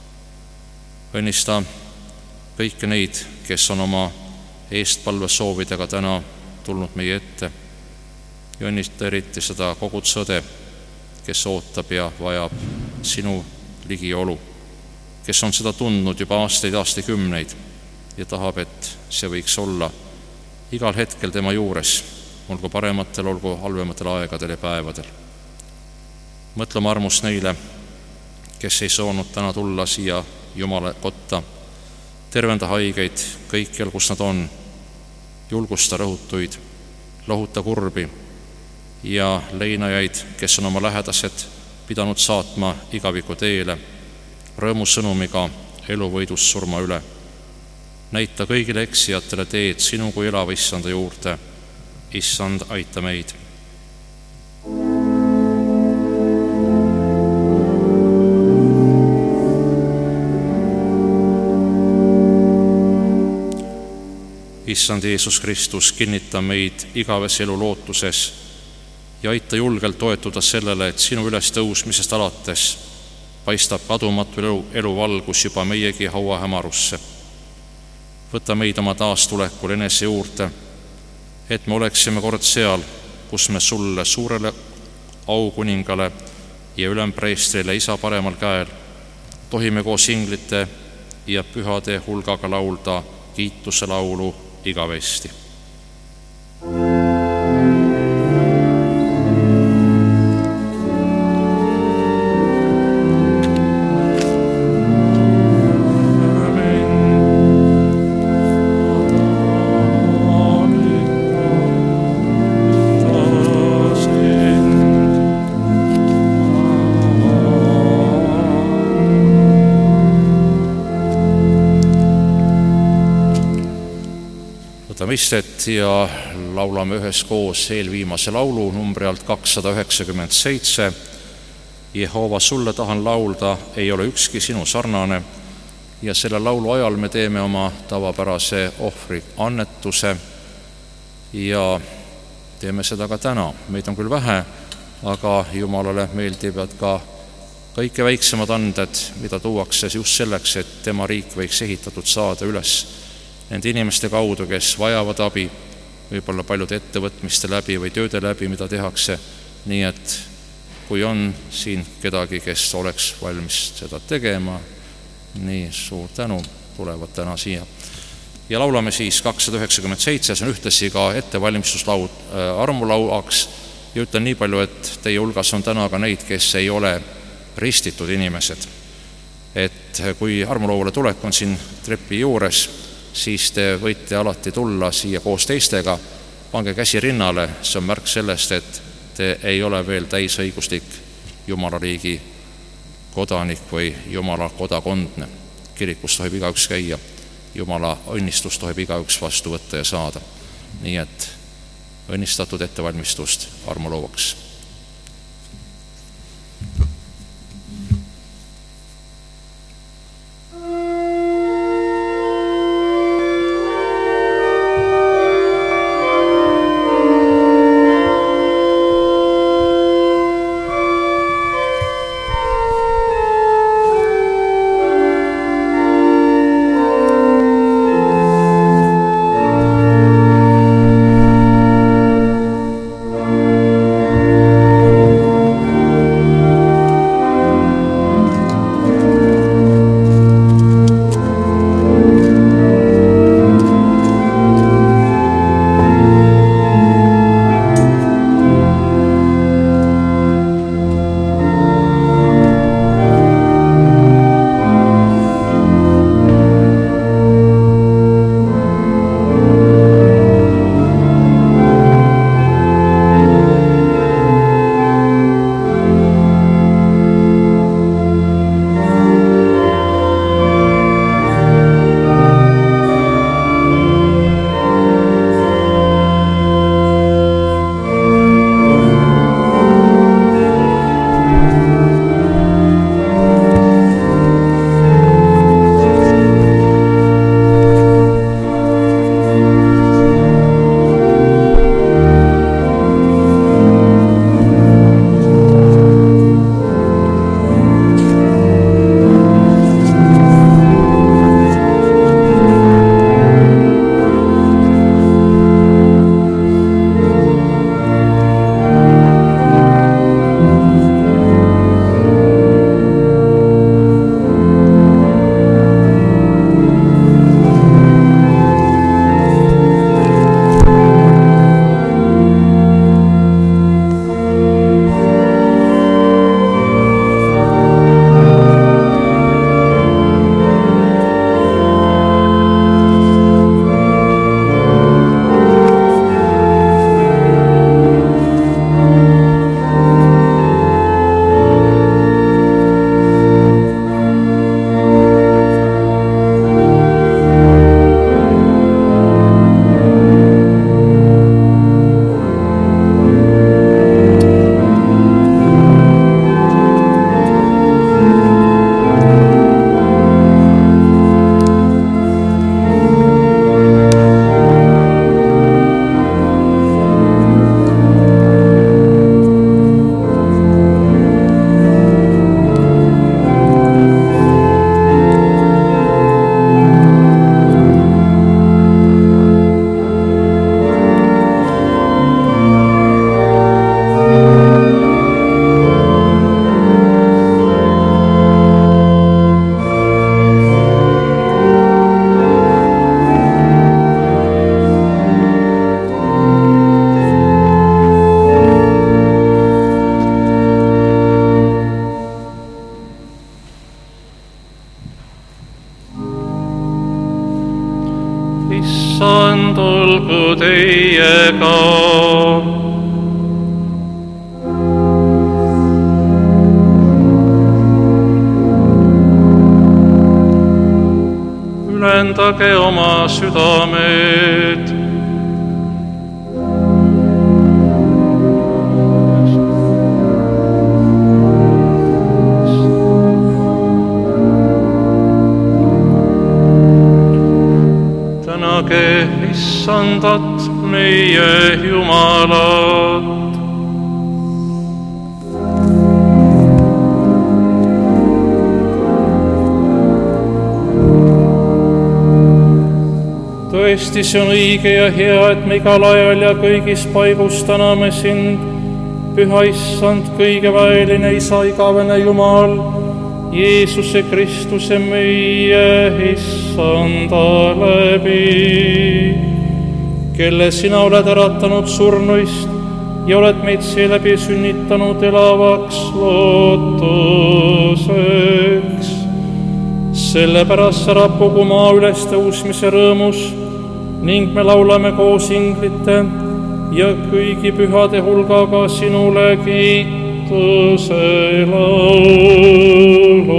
S2: Õnnista kõiki neid, kes on oma eestpalvesoovidega täna tulnud meie ette ja õnnista eriti seda kogutsõde, kes ootab ja vajab sinu ligiolu, kes on seda tundnud juba aastakümneid ja tahab, et see võiks olla igal hetkel tema juures, olgu parematel, olgu halvematel aegadel ja päevadel. Mõtle oma armust neile, kes ei saanud täna tulla siia Jumala kotta, tervenda haigeid kõikjal, kus nad on, julgusta rõhutuid, lohuta kurbi ja leinajaid, kes on oma lähedased pidanud saatma igaviku teele, rõõmusõnumiga elu võidust surma üle. Näita kõigile eksijatele teed sinu kui elava Issanda juurde. Issand, aita meid. Issand Jeesus Kristus, kinnita meid igavese elu lootuses ja aita julgelt toetuda sellele, et sinu ülestõusmisest alates paistab kadumatu elu valgus juba meiegi hauahämarusse. Võta meid oma taastulekul enese juurde, et me oleksime kord seal, kus me sulle, suurele aukuningale ja ülempreestrile Isa paremal käel tohime koos inglite ja pühade hulgaga laulda kiituse laulu igavesti. Istet ja laulame üheskoos eelviimase laulu numbri alt 297. Jehova, sulle tahan laulda, ei ole ükski sinu sarnane. Ja selle laulu ajal me teeme oma tavapärase ohvri annetuse ja teeme seda ka täna. Meid on küll vähe, aga Jumalale meeldivad ka kõike väiksemad anded, mida tuuakse just selleks, et tema riik võiks ehitatud saada üles nende inimeste kaudu, kes vajavad abi, võib-olla paljude ettevõtmiste läbi või tööde läbi, mida tehakse. Nii et kui on siin kedagi, kes oleks valmis seda tegema, nii suur tänu, tulevad täna siia. Ja laulame siis 297, see on ühtlasi ka ettevalmistuslaud armulauaks ja ütlen nii palju, et teie hulgas on täna ka neid, kes ei ole ristitud inimesed. Et kui armulauale tulek on siin trepi juures, siis te võite alati tulla siia koos teistega, pange käsi rinnale, see on märk sellest, et te ei ole veel täisõiguslik Jumala riigi kodanik või Jumala kodakondne. Kirikus tohib igaüks käia, Jumala õnnistust tohib igaüks vastu võtta ja saada. Nii et õnnistatud ettevalmistust armulauaks. teiega. Ülendage oma südamed. Tänage Issandat, meie Jumalat. Tõesti, see on õige ja hea, et me igal ajal ja kõigis paigus täname sind, Püha Issand, kõigeväeline Isa, igavene Jumal, Jeesuse Kristuse meie Issanda läbi, kelle sina oled äratanud surnuist ja oled meid seeläbi sünnitanud elavaks lootuseks. Sellepärast särab kogu maa ülestõusmise rõõmus ning me laulame koos inglite ja kõigi pühade hulgaga sinule kiituse laulu.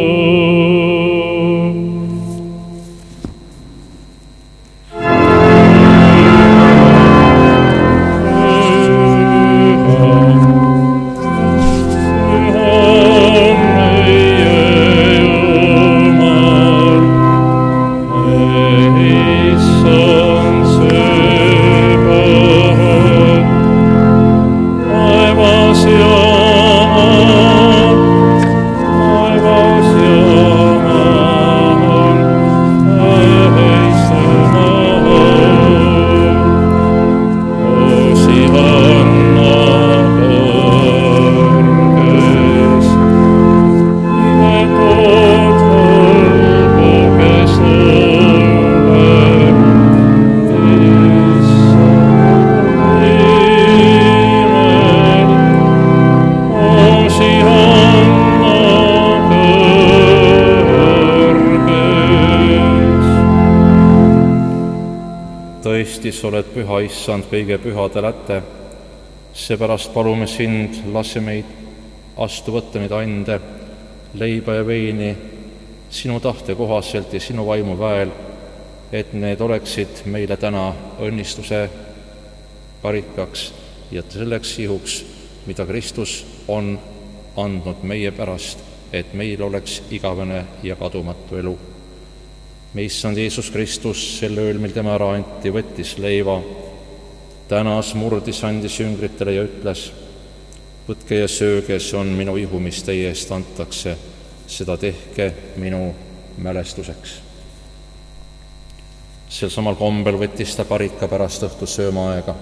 S2: Tõesti, sa oled püha Issand, kõige pühade läte. Seepärast palume sind, lase meid astu võtta neid ande, leiba ja veini sinu tahte kohaselt ja sinu vaimu väel, et need oleksid meile täna õnnistuse karikaks ja selleks sihuks, mida Kristus on andnud meie pärast, et meil oleks igavene ja kadumatu elu. Me Issand Jeesus Kristus sel ööl, mil tema ära anti, võttis leiva, tänas, murdis, andis jüngritele ja ütles: võtke ja sööge, see on minu ihu, mis teie eest antakse, seda tehke minu mälestuseks. Sel samal kombel võttis ta karika pärast õhtu söömaaega.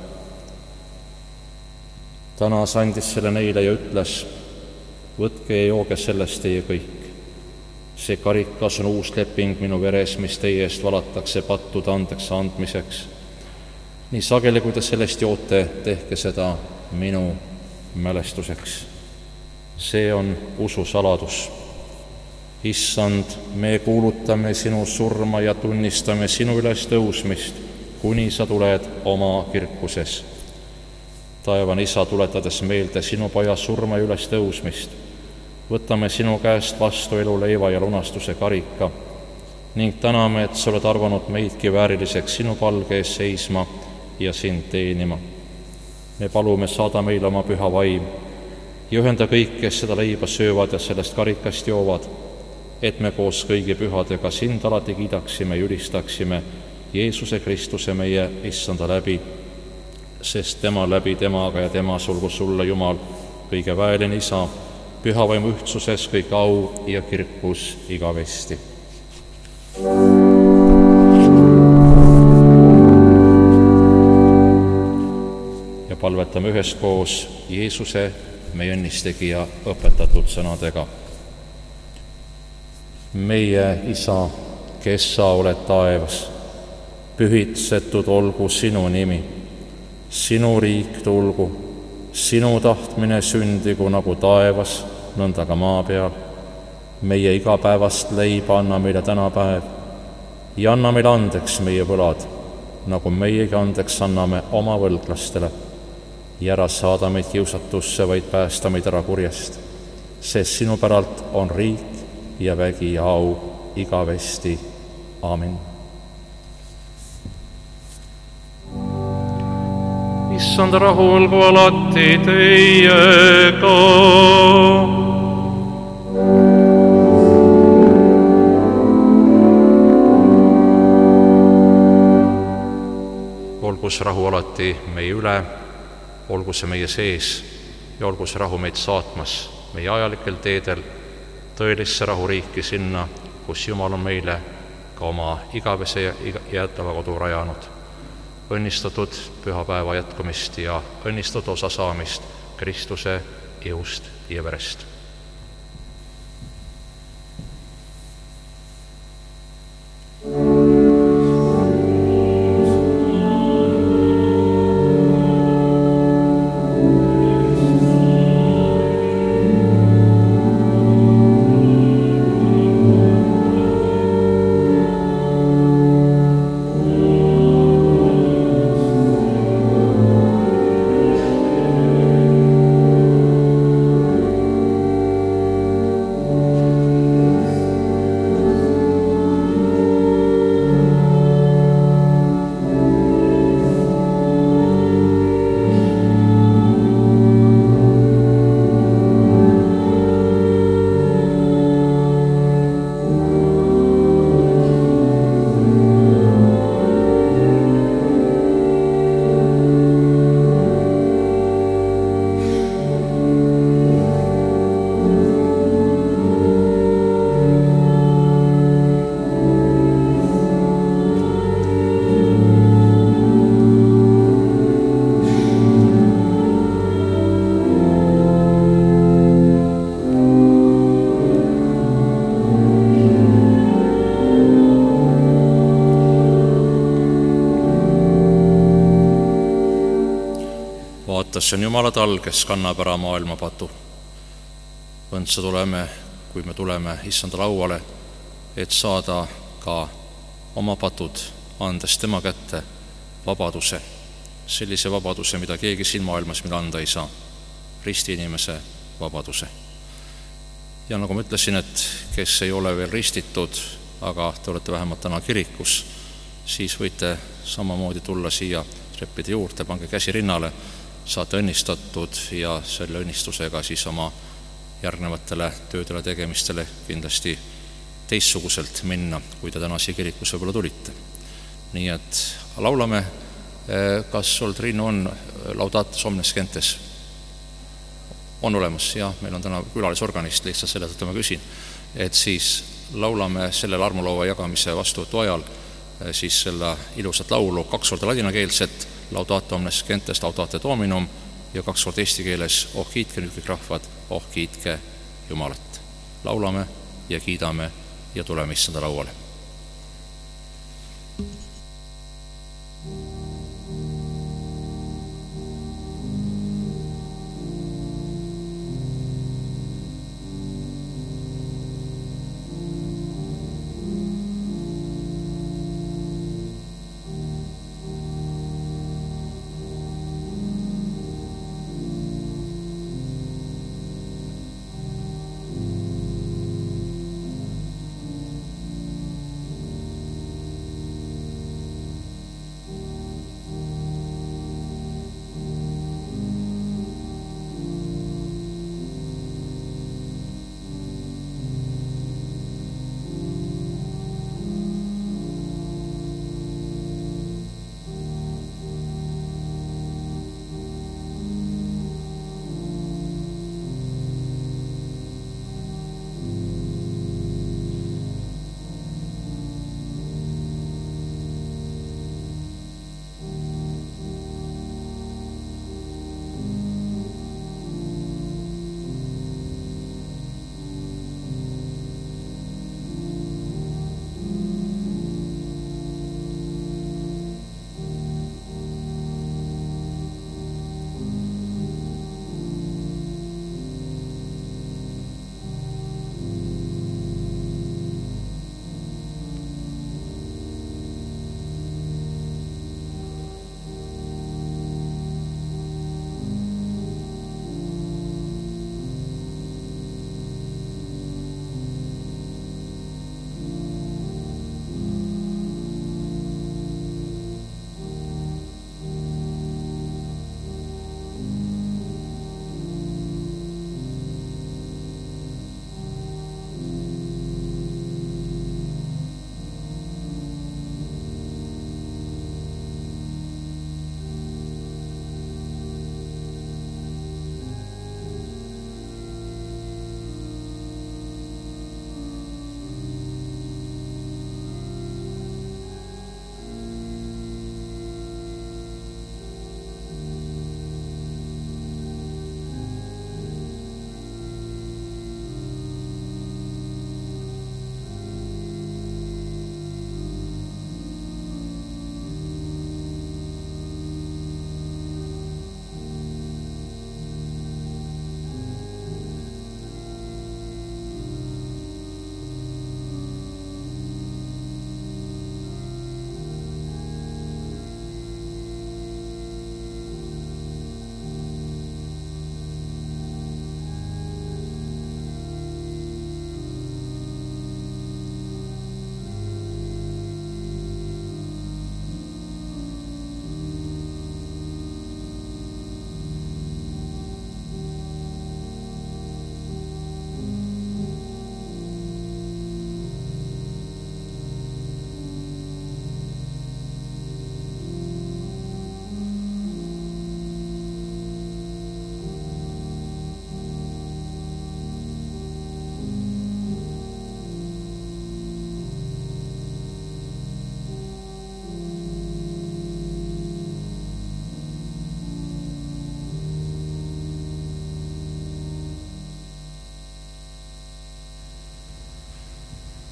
S2: Tänas, andis selle neile ja ütles: võtke ja jooge sellest teie kõik. See karikas on uus leping minu veres, mis teie eest valatakse pattude andeks andmiseks. Nii sageli, kui te sellest joote, tehke seda minu mälestuseks. See on usu saladus. Issand, me kuulutame sinu surma ja tunnistame sinu ülestõusmist, kuni sa tuled oma kirkuses. Taevane Isa, tuletades meelde sinu poja surma ja ülestõusmist, võtame sinu käest vastu eluleiva ja lunastuse karika ning täname, et sa oled arvanud meidki vääriliseks sinu palge ees seisma ja sind teenima. Me palume, saada meile oma püha vaim ja ühenda kõik, kes seda leiba söövad ja sellest karikast joovad, et me koos kõigi pühadega sind alati kiidaksime ja ülistaksime Jeesuse Kristuse meie Issanda läbi, sest tema läbi, temaga ja tema sulgu sulle, Jumal, kõige väeline Isa, püha vaimu ühtsuses kõik au ja kirkus igavesti. Ja palvetame üheskoos Jeesuse, meie õnnistegija, õpetatud sõnadega. Meie Isa, kes sa oled taevas, pühitsetud olgu sinu nimi, sinu riik tulgu, sinu tahtmine sündigu nagu taevas, nõnda ka maa peal. Meie igapäevast leiba anna meile täna päev ja anna meile andeks meie võlad, nagu meiegi andeks anname oma võlglastele. ja ära saada meid kiusatusse, vaid päästa meid ära kurjast, sest sinu päralt on riik ja vägi ja au igavesti. Aamen.
S1: Issand rahu olgu alati teiega. Olgu see rahu alati meie üle, olgu see meie sees ja olgu see rahu meid saatmas meie ajalikel teedel tõelisse rahuriiki sinna, kus Jumal on meile ka oma igavese ja jäätava kodu rajanud. Õnnistatud pühapäeva jätkumist ja õnnistatud osa saamist Kristuse ihust ja verest.
S2: See on Jumala tal, kes kannab ära maailma patu. Õndsa tuleme, kui me tuleme Issanda lauale, et saada ka oma patud, andes tema kätte vabaduse, sellise vabaduse, mida keegi siin maailmas meile anda ei saa, ristiinimese vabaduse. Ja nagu ma ütlesin, et kes ei ole veel ristitud, aga te olete vähemalt täna kirikus, siis võite samamoodi tulla siia treppide juurde, pange käsi rinnale, saate õnnistatud ja selle õnnistusega siis oma järgnevatele töödele tegemistele kindlasti teistsuguselt minna, kui te täna siia kirikusse võib-olla tulite. Nii et laulame, kas sul, Triinu, on Laudatus omnes gentes? On olemas, ja meil on täna külalisorganist, lihtsalt selle tõttu ma küsin, et siis laulame sellel armulaua jagamise vastuvõtu ajal siis selle ilusat laulu 2 korda ladinakeelset, Laudate omnes gentes, Laudate Dominum, ja 2 korda eesti keeles, oh kiitke nüüd kõik rahvad, oh kiitke Jumalat. Laulame ja kiidame ja tuleme Issanda lauale.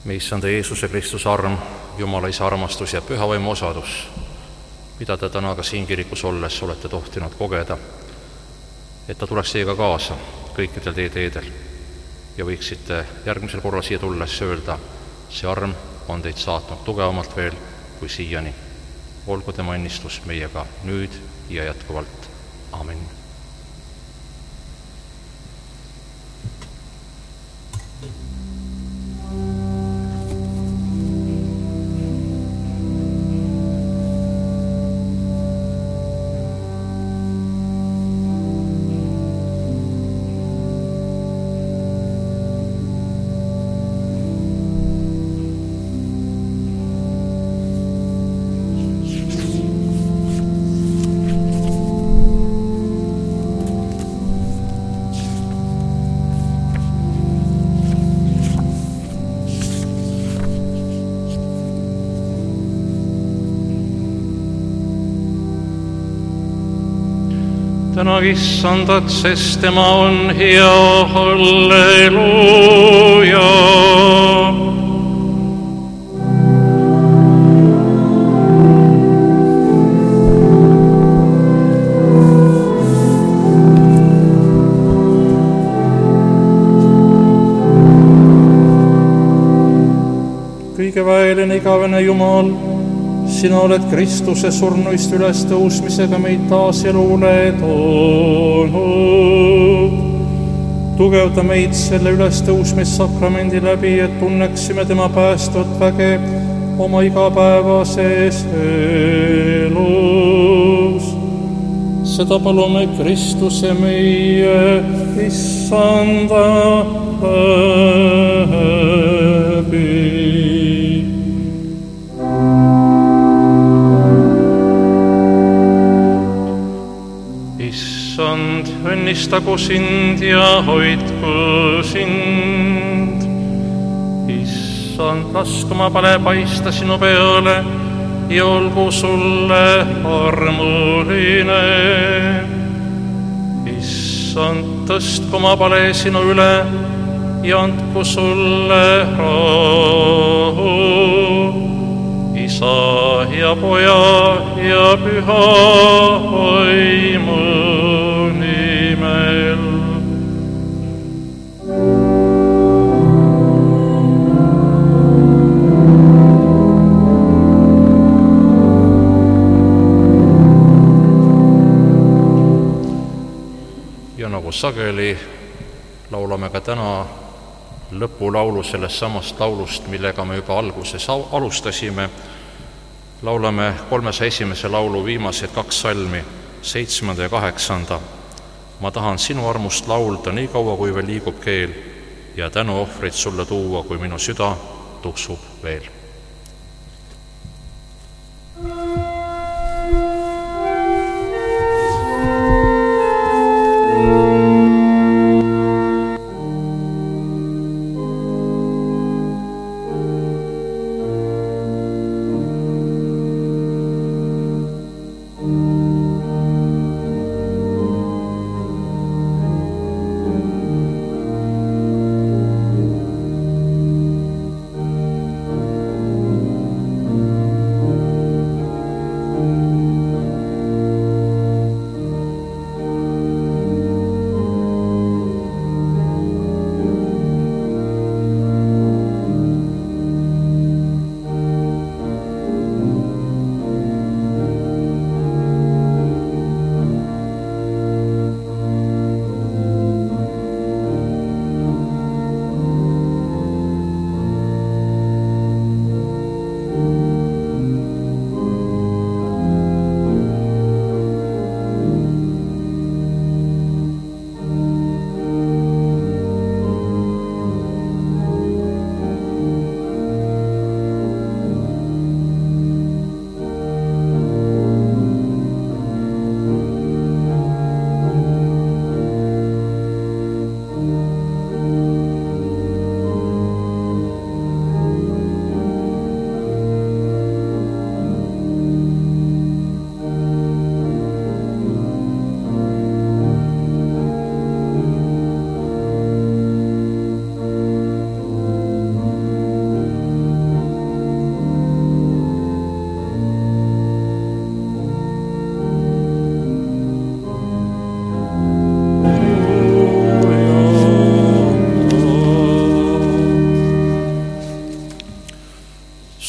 S1: meie issanda Jeesuse Kristuse arm, Jumala Isa armastus ja püha vaimu osadus, mida te täna ka siin kirikus olles olete tohtinud kogeda, et ta tuleks teiega kaasa kõikidel teie teedel ja võiksite järgmisel korral siia tulles öelda, see arm on teid saatnud tugevamalt veel kui siiani. Olgu tema õnnistus meiega nüüd ja jätkuvalt. Amen. Täna issandat, sest tema on hea, halleluuja. Kõige väeline igavene Jumal, sina oled Kristuse surnuist üles tõusmisega meid taas elule toonud. Tugevda meid selle ülestõusmissakramendi läbi, et tunneksime tema päästvat väge oma igapäevases elus. Seda palume Kristuse meie issanda läbi. Õnnistagu sind ja hoidku sind. Issand, lasku oma pale paista sinu peale ja olgu sulle armuline. Issand, tõstku oma pale sinu üle ja andku sulle rahu. Isa ja Poja ja Püha Vaimu sageli laulame ka täna lõpulaulu sellest samast laulust, millega me juba alguses alustasime. Laulame 301. laulu viimased 2 salmi, 7. ja 8. Ma tahan sinu armust laulda nii kaua, kui veel liigub keel ja tänuohvrit sulle tuua, kui minu süda tuksub veel.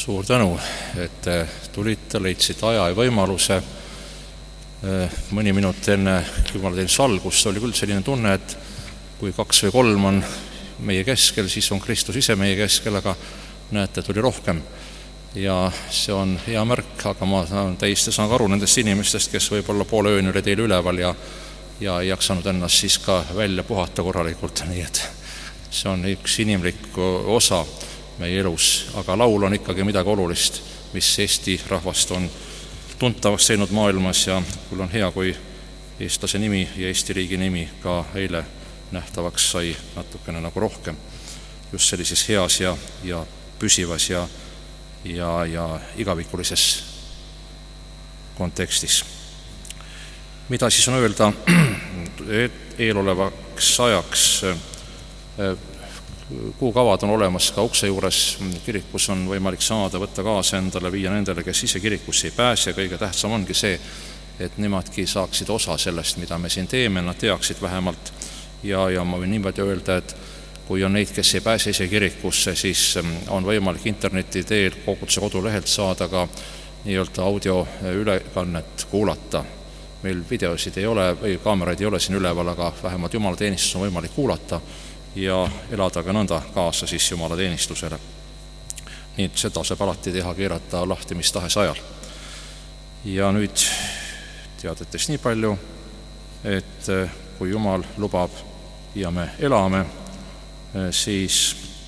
S1: Suur tänu, et te tulite, leidsite aja ja võimaluse. Mõni minut enne jumalateenistuse algust oli küll selline tunne, et kui 2 või 3 on meie keskel, siis on Kristus ise meie keskel, aga näete, tuli rohkem. Ja see on hea märk, aga ma täiesti saan aru nendest inimestest, kes võib-olla poole ööni oli teil üleval ja ei jaksanud ennast siis ka välja puhata korralikult, nii et see on üks inimlik osa meie elus, aga laul on ikkagi midagi olulist, mis Eesti rahvast on tuntavaks teinud maailmas ja mul on hea, kui eestlase nimi ja Eesti riigi nimi ka eile nähtavaks sai natukene nagu rohkem just sellises heas ja püsivas ja igavikulises kontekstis. Mida siis on öelda eelolevaks ajaks? Kuukavad on olemas ka ukse juures, kirikus on võimalik saada, võtta kaasa endale, viia nendele, kes ise kirikusse ei pääse. Kõige tähtsam ongi see, et nemadki saaksid osa sellest, mida me siin teeme, nad teaksid vähemalt. Ja ma võin niimoodi öelda, et kui on neid, kes ei pääse ise kirikusse, siis on võimalik interneti teel koguduse kodulehelt saada ka nii-öelda audio ülekannet kuulata. Meil videosid ei ole või kaameraid ei ole siin üleval, aga vähemalt jumalateenistus on võimalik kuulata ja elada ka nõnda kaasa siis jumalateenistusele. Nii et seda saab alati teha, keerata lahti mis tahes ajal. Ja nüüd teadetest nii palju, et kui Jumal lubab ja me elame, siis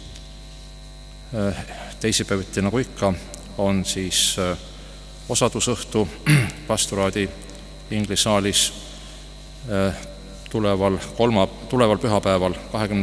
S1: teisipäeviti nagu ikka on siis osadusõhtu pastoraadi inglisaalis tuleval pühapäeval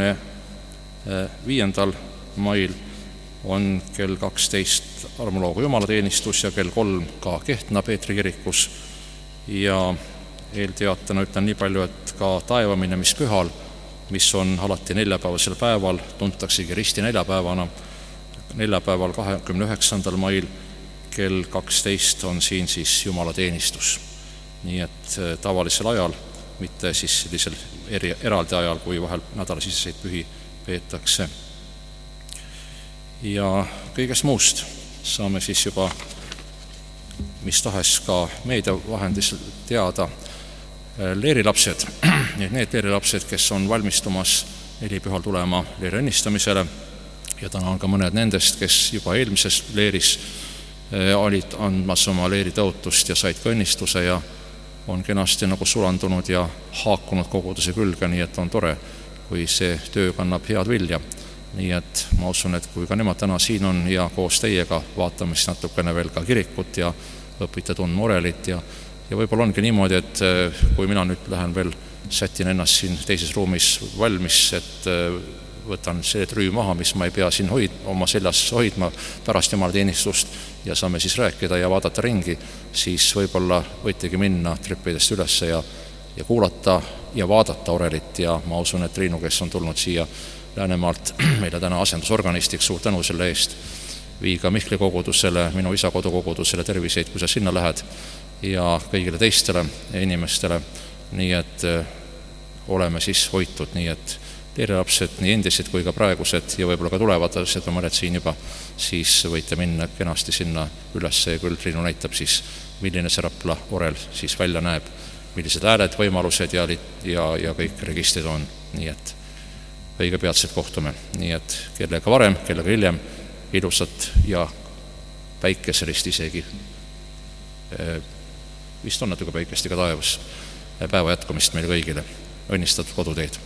S1: 25. mail on kell 12 armulooga jumalateenistus ja kell 3 ka Kehtna Peetri kirikus ja eelteatena ütlen nii palju, et ka taevaminemmispühal, mis on alati neljapäevasel päeval, tuntaksegi risti neljapäevana, neljapäeval 29. mail kell 12 on siin siis jumalateenistus. Nii et tavalisel ajal, mitte siis sellisel eraldi ajal, kui vahel nädalasiseseid pühi peetakse. Ja kõigest muust saame siis juba mis tahes ka meedia vahendis teada. Leerilapsed, need leerilapsed, kes on valmistumas nelipühal tulema leeri õnnistamisele ja täna on ka mõned nendest, kes juba eelmises leeris olid andmas oma leeri tõotust ja said ka õnnistuse ja on kenasti nagu sulandunud ja haakunud koguduse külge, nii et on tore, kui see töö kannab head vilja. Nii et ma usun, et kui ka nemad täna siin on ja koos teiega vaatame siis natukene veel ka kirikut ja õpite tundma orelit ja võib-olla ongi niimoodi, et kui mina nüüd lähen veel, sätin ennast siin teises ruumis valmis, et võtan see trüü maha, mis ma ei pea siin oma seljas hoidma pärast jumalateenistust ja saame siis rääkida ja vaadata ringi, siis võib-olla võitegi minna trippidest üles ja kuulata ja vaadata orelit ja ma usun, et Triinu, kes on tulnud siia Läänemaalt meile täna asendusorganistiks, suur tänu selle eest, vii ka Mihkli kogudusele, minu isa kodukogudusele terviseid, kui sa sinna lähed ja kõigile teistele inimestele, nii et oleme siis hoitud, nii et leerilapsed, nii endised kui ka praegused ja võib-olla ka tulevased on mõned siin juba, siis võite minna kenasti sinna üles ja küll Triinu näitab siis, milline see Rapla orel siis välja näeb, millised hääled, võimalused ja kõik registrid on, nii et õige peatselt kohtume, nii et kellega varem, kellega hiljem, ilusat ja päikeselist isegi, vist on natuke päikest ka taevas, päeva jätkumist meile kõigile, õnnistatud koduteed.